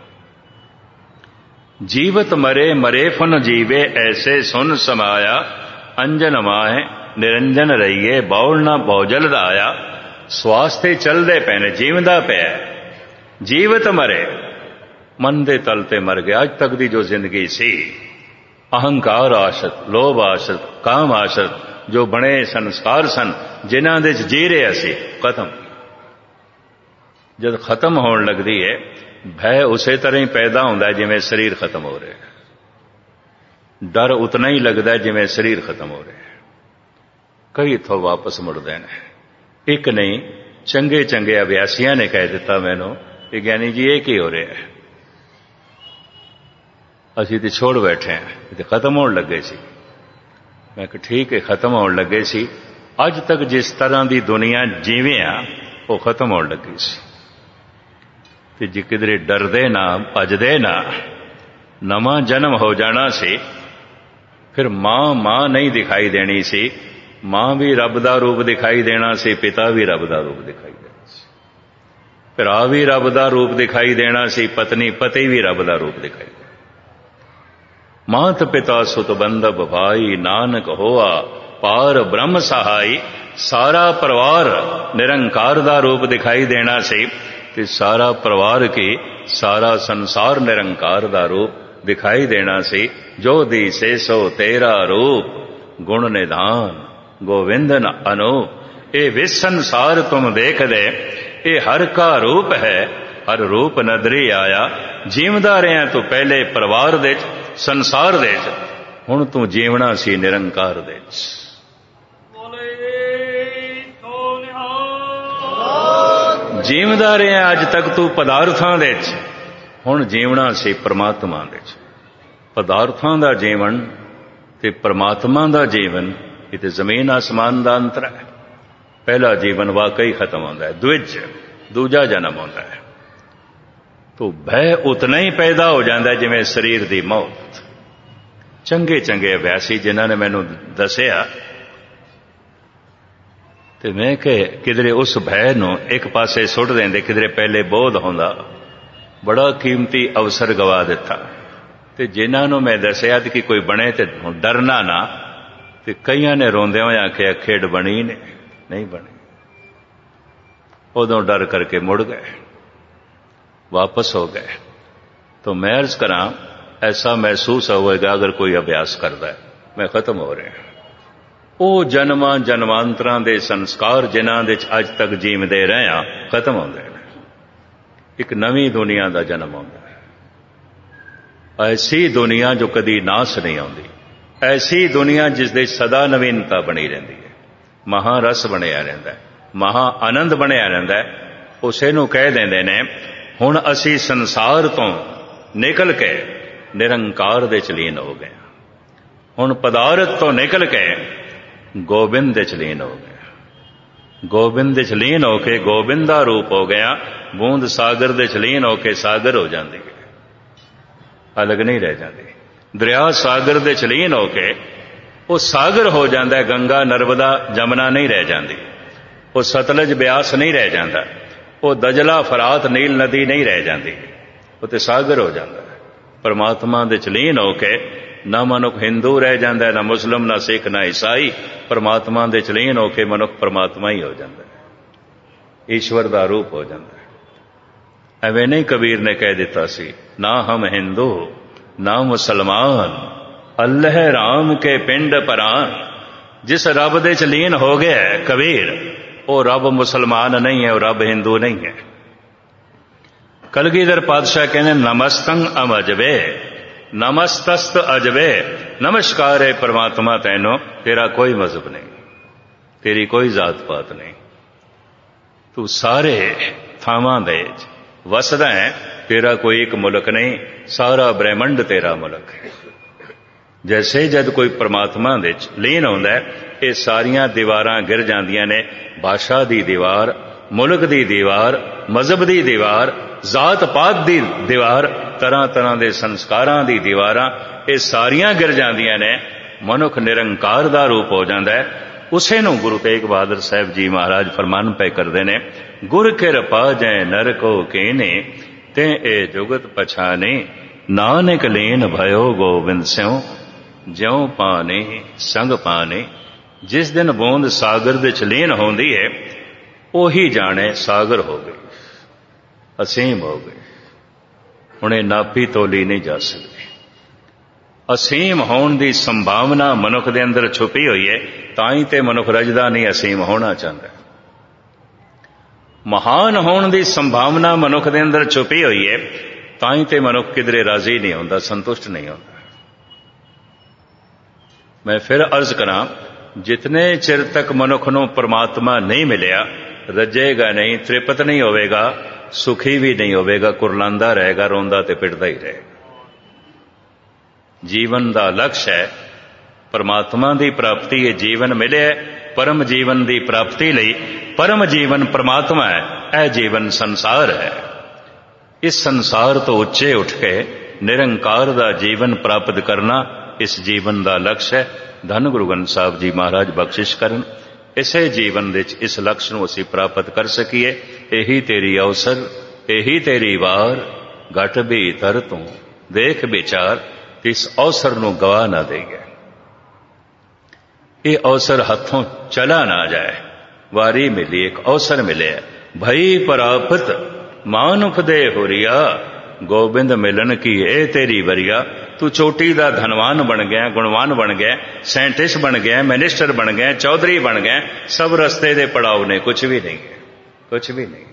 जीवत मरे मरे फन जीवे, ऐसे सुन समाया। अंजन माहे निरंजन रहिए, बौल ना भौजल दाया। स्वास्थ्य चलते पे ने, जीवदा पे। जीवत मरे, मन दे तल ते मर गया। अज तक दी जो जिंदगी सी, अहंकार आश्रित, लोभ आश्रित, काम आश्रित जो बने संस्कार सन, जिन्हां दे जी रहे सी, खत्म। जद खत्म होने लगती है भय उसे तरह ही पैदा होता है जिवें शरीर खत्म हो रहा है। डर उतना ही लगता है जिवें शरीर खत्म हो रहा है। कई इथों वापस मुड़ते हैं। एक नहीं चंगे चंगे अभ्यासियों ने कह दिता मैनू कि ज्ञानी जी ये की हो रहा है, असी तो छोड़ बैठे हैं, तो खत्म होने लगे सी। मैं कहा ठीक है खत्म होने लगे सी। अज तक जिस तरह की दुनिया जीवे आ वो खत्म होने लगी सी। ते जे किधरे डरदे ना भजदे ना नवा जन्म हो जाना सी, फिर मां मां नहीं दिखाई देनी सी, मां भी रब दा रूप दिखाई देना सी, पिता भी रब दा रूप दिखाई देना सी, भरा भी रब दा रूप दिखाई देना सी, पत्नी पति भी रब दा रूप दिखाई देना। मात पिता सुत बंधव भाई नानक होआ पार ब्रह्म सहाई। सारा परिवार निरंकार दा रूप दिखाई देना सी कि सारा परिवार की सारा संसार निरंकार दा रूप दिखाई देना सी। जो दी से सो तेरा रूप गुण निधान गोविंद न अनूप। ये विश्व संसार तुम देख दे ये हर का रूप है, हर रूप नदरी आया। जीवदा रहा तू पहले परिवार दे संसार दे, हुण तू जीवना सी निरंकार दे। जीवदा रहा अज तक तू पदार्थां दे, हुण जीवना सी परमात्मा दे। पदार्थां दा जीवन ते परमात्मा दा जीवन ये तो जमीन आसमान का अंतर है। पहला जीवन वाकई खत्म होता है, द्विज दूजा जन्म होता है। तो भय उतना ही पैदा हो जाता है जिवें शरीर की मौत। चंगे चंगे अभ्यासी जिन्होंने मैनू दसिया तो मैं कि किधरे उस भय नू एक पासे सुट देंदे, किधरे पहले बोध होंदा, बड़ा कीमती अवसर गवा दिता। तो जिन्होंने मैं दसिया कि कोई बने तो डरना ना, तो कई ने रोंदे हुए आखिया खेड बनी ने नहीं बनी। उदों डर करके मुड़ गए, वापस हो गए। तो मैं अर्ज करा ऐसा महसूस होगा अगर कोई अभ्यास करता है मैं खत्म हो रहे हैं। वो जन्मां जन्मांतरां दे संस्कार जिन्हां दे अज तक जीवदे रहे हैं खत्म होंदे ने। एक नवी दुनिया का जन्म होंदा है, ऐसी दुनिया जो कदी नाश नहीं आती, ऐसी दुनिया जिस दे सदा नवीनता बनी रहती है, महारस बनया रहता है, महा आनंद बनया रहता है। उसे नूं कह देंदे ने हुण असी संसार तो निकल के निरंकार दे च लीन हो गए, हुण पदार्थ तो निकल के गोबिंद दे च लीन हो गए। गोबिंद दे च लीन होके गोबिंद दा रूप हो गया। बूंद सागर दे च लीन होके सागर हो जाती है, अलग नहीं रह जाती। दरिया सागर दे च लीन होके वो सागर हो जाता है। गंगा नर्मदा जमुना नहीं रह जाती, वो सतलज ब्यास नहीं रह जाता, वो दजला फरात नील नदी नहीं रह जाती, वो तो सागर हो जाता है। परमात्मा दे च लीन होके ना मनुख हिंदू रह जाता है, ना मुस्लिम, ना सिख, ना ईसाई। परमात्मा दे च लीन होके मनुख परमात्मा ही हो जाता है, ईश्वर का रूप हो जाता है। एवें नहीं कबीर ने कह दिता सी, ना हम हिंदू ना मुसलमान, अल्लाह राम के पिंड परान। जिस रब दे च लीन हो गया है कबीर, वो रब मुसलमान नहीं है, वो रब हिंदू नहीं है। कलगीधर पातशाह कहने नमस्तंग अमजबे नमस्तस्त अजबे। नमस्कार है परमात्मा तैनो, तेरा कोई मजहब नहीं, तेरी कोई जात पात नहीं, तू सारे थावां दे वसदा है, तेरा कोई एक मुल्क नहीं, सारा ब्रह्मंड तेरा मुल्क है। जैसे जद कोई परमात्मा दे लीन होंदा है ये सारियां दीवारां गिर जांदियां ने। भाषा दी दीवार, मुल्क दी दीवार, मजहब दी दीवार, जात पात दी दीवार, तरह तरह के संस्कारां दी दीवारां ये सारियां गिर जांदियां ने। मनुख निरंकार दा रूप हो जाता है। उसे नूं गुरु तेग बहादुर साहब जी महाराज फरमान पे करते ने, गुर कृपा जै नर को केने ते ए जुगत पछाने। नानक लीन भयो गोविंद स्यों ज्यों पाने संग पाने। जिस दिन बूंद सागर दे च लीन होंदी है ओही जाने सागर हो गई, असीम हो गई। हुणे नापी तोली नहीं जा सकती। असीम होने की संभावना मनुख दे अंदर छुपी हुई है, ताई ते मनुख रजदा नहीं असीम होना चाहता। महान होने की संभावना मनुख के अंदर छुपी हुई है, ताई तो मनुख किधरे राजी नहीं होता, संतुष्ट नहीं होता। मैं फिर अर्ज करा, जितने चिर तक मनुख नूं परमात्मा नहीं मिलिया, रजेगा नहीं, तृप्त नहीं होवेगा, सुखी भी नहीं होवेगा, कुरलांदा रहेगा, रोंदा ते पिटदा ही रहेगा। जीवन का लक्ष्य है परमात्मा की प्राप्ति। है जीवन मिले परम जीवन की प्राप्ति लई, परम जीवन परमात्मा है, यह जीवन संसार है। इस संसार तो उच्चे उठ के निरंकार का जीवन प्राप्त करना इस जीवन का लक्ष्य है। धन गुरु ग्रंथ साहब जी महाराज बख्शिश करन, इसे जीवन विच इस लक्ष्य को असीं प्राप्त कर सकीए। यही तेरी अवसर, यही तेरी वार, घट भी तर तू देख विचार, इस अवसर को गवा ना देगा। ये अवसर हाथों चला ना जाए, वारी मिली, एक अवसर मिले। भई परापत मानुख दे होरिया, गोबिंद मिलन की ए तेरी वरिया। तू चोटी का धनवान बन गया, गुणवान बन गया, साइंटिस्ट बन गया, मिनिस्टर बन गया, चौधरी बन गया, सब रस्ते दे पड़ाव ने, कुछ भी नहीं है, कुछ भी नहीं है।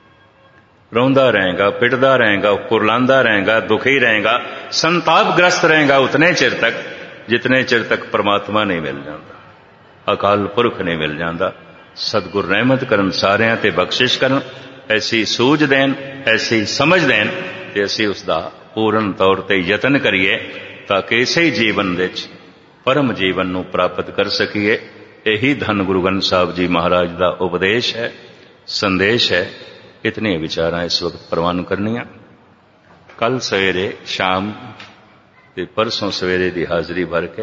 रोंदा रहेगा, पिटदा रहेगा, कुरलांदा रहेगा, दुखी रहेगा, संतापग्रस्त रहेगा उतने चिर तक जितने चिर तक परमात्मा नहीं मिल जाता, अकाल पुरख नहीं मिल जाता। सतगुर रहमत करन, सारियां ते बख्शिश करन, ऐसी सूझ देन, ऐसी समझ देन ते असीं उसदा पूर्ण तौर ते यतन करिए, ताकि इसे ही जीवन विच परम जीवन नूं प्राप्त कर सकीए। यही धन गुरु ग्रंथ साहब जी महाराज का उपदेश है, संदेश है। इतनी विचारां इस वक्त प्रवान करनियां। कल सवेरे शाम ते परसों सवेरे की हाजरी भर के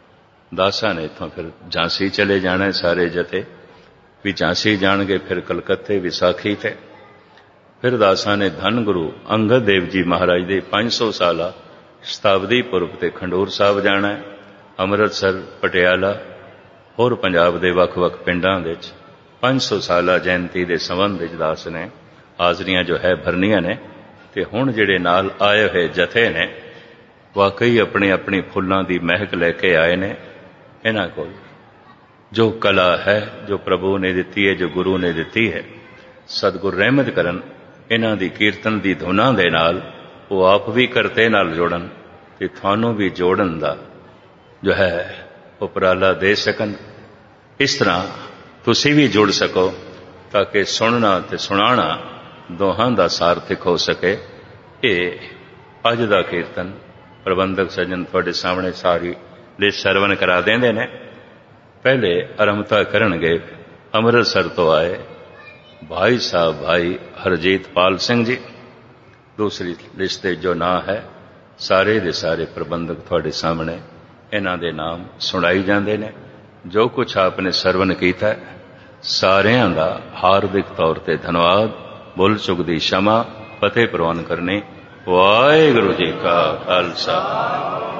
दासा ने इत्थों फिर झांसी चले जाना है। सारे जथे भी झांसी जाणगे, फिर कलकत्ते विसाखी थे। फिर दासा ने धन गुरु अंगद देव जी महाराज के पांच सौ साल शताब्दी पुरब ते खंडूर साहब जाना है। अमृतसर, पटियाला होर पंजाब के वख-वख पिंडां विच पांच सौ साल जयंती के संबंध विच दास ने हाजरियां जो है भरनियां ने। ते हुण जिहड़े नाल आए हुए जथे ने वाकई अपनी अपनी फुल्लां की महक लैके आए ने। इन्हां कोल जो कला है, जो प्रभु ने दिती है, जो गुरु ने दिती है, सतगुर रहमत करन, इन्हां दी कीर्तन दी धुनां दे नाल वो आप भी करते नाल जोड़न ते थानू भी जोड़न दा जो है उपराला दे सकन। इस तरह तुसी भी जुड़ सको, ताकि सुनना ते सुनाना दोहां दा सार्थक हो सके। ये अज दा कीर्तन प्रबंधक सज्जन तुहाडे सामने सारी लिस्ट सरवण करा देंदे ने। पहले आरंभता करनगे अमृतसर तो आए भाई साहब भाई हरजीत पाल सिंह जी। दूसरी लिस्ट ते जो नाम है सारे दे सारे प्रबंधक तुहाडे सामने इन्हां दे नाम सुनाई जांदे ने। जो कुछ आपने सरवण कीता सारियां दा हार्दिक तौर ते धन्यवाद। भुल चुक दी क्षमा, फतेह प्रवान करनी। वाहिगुरू जी का खालसा।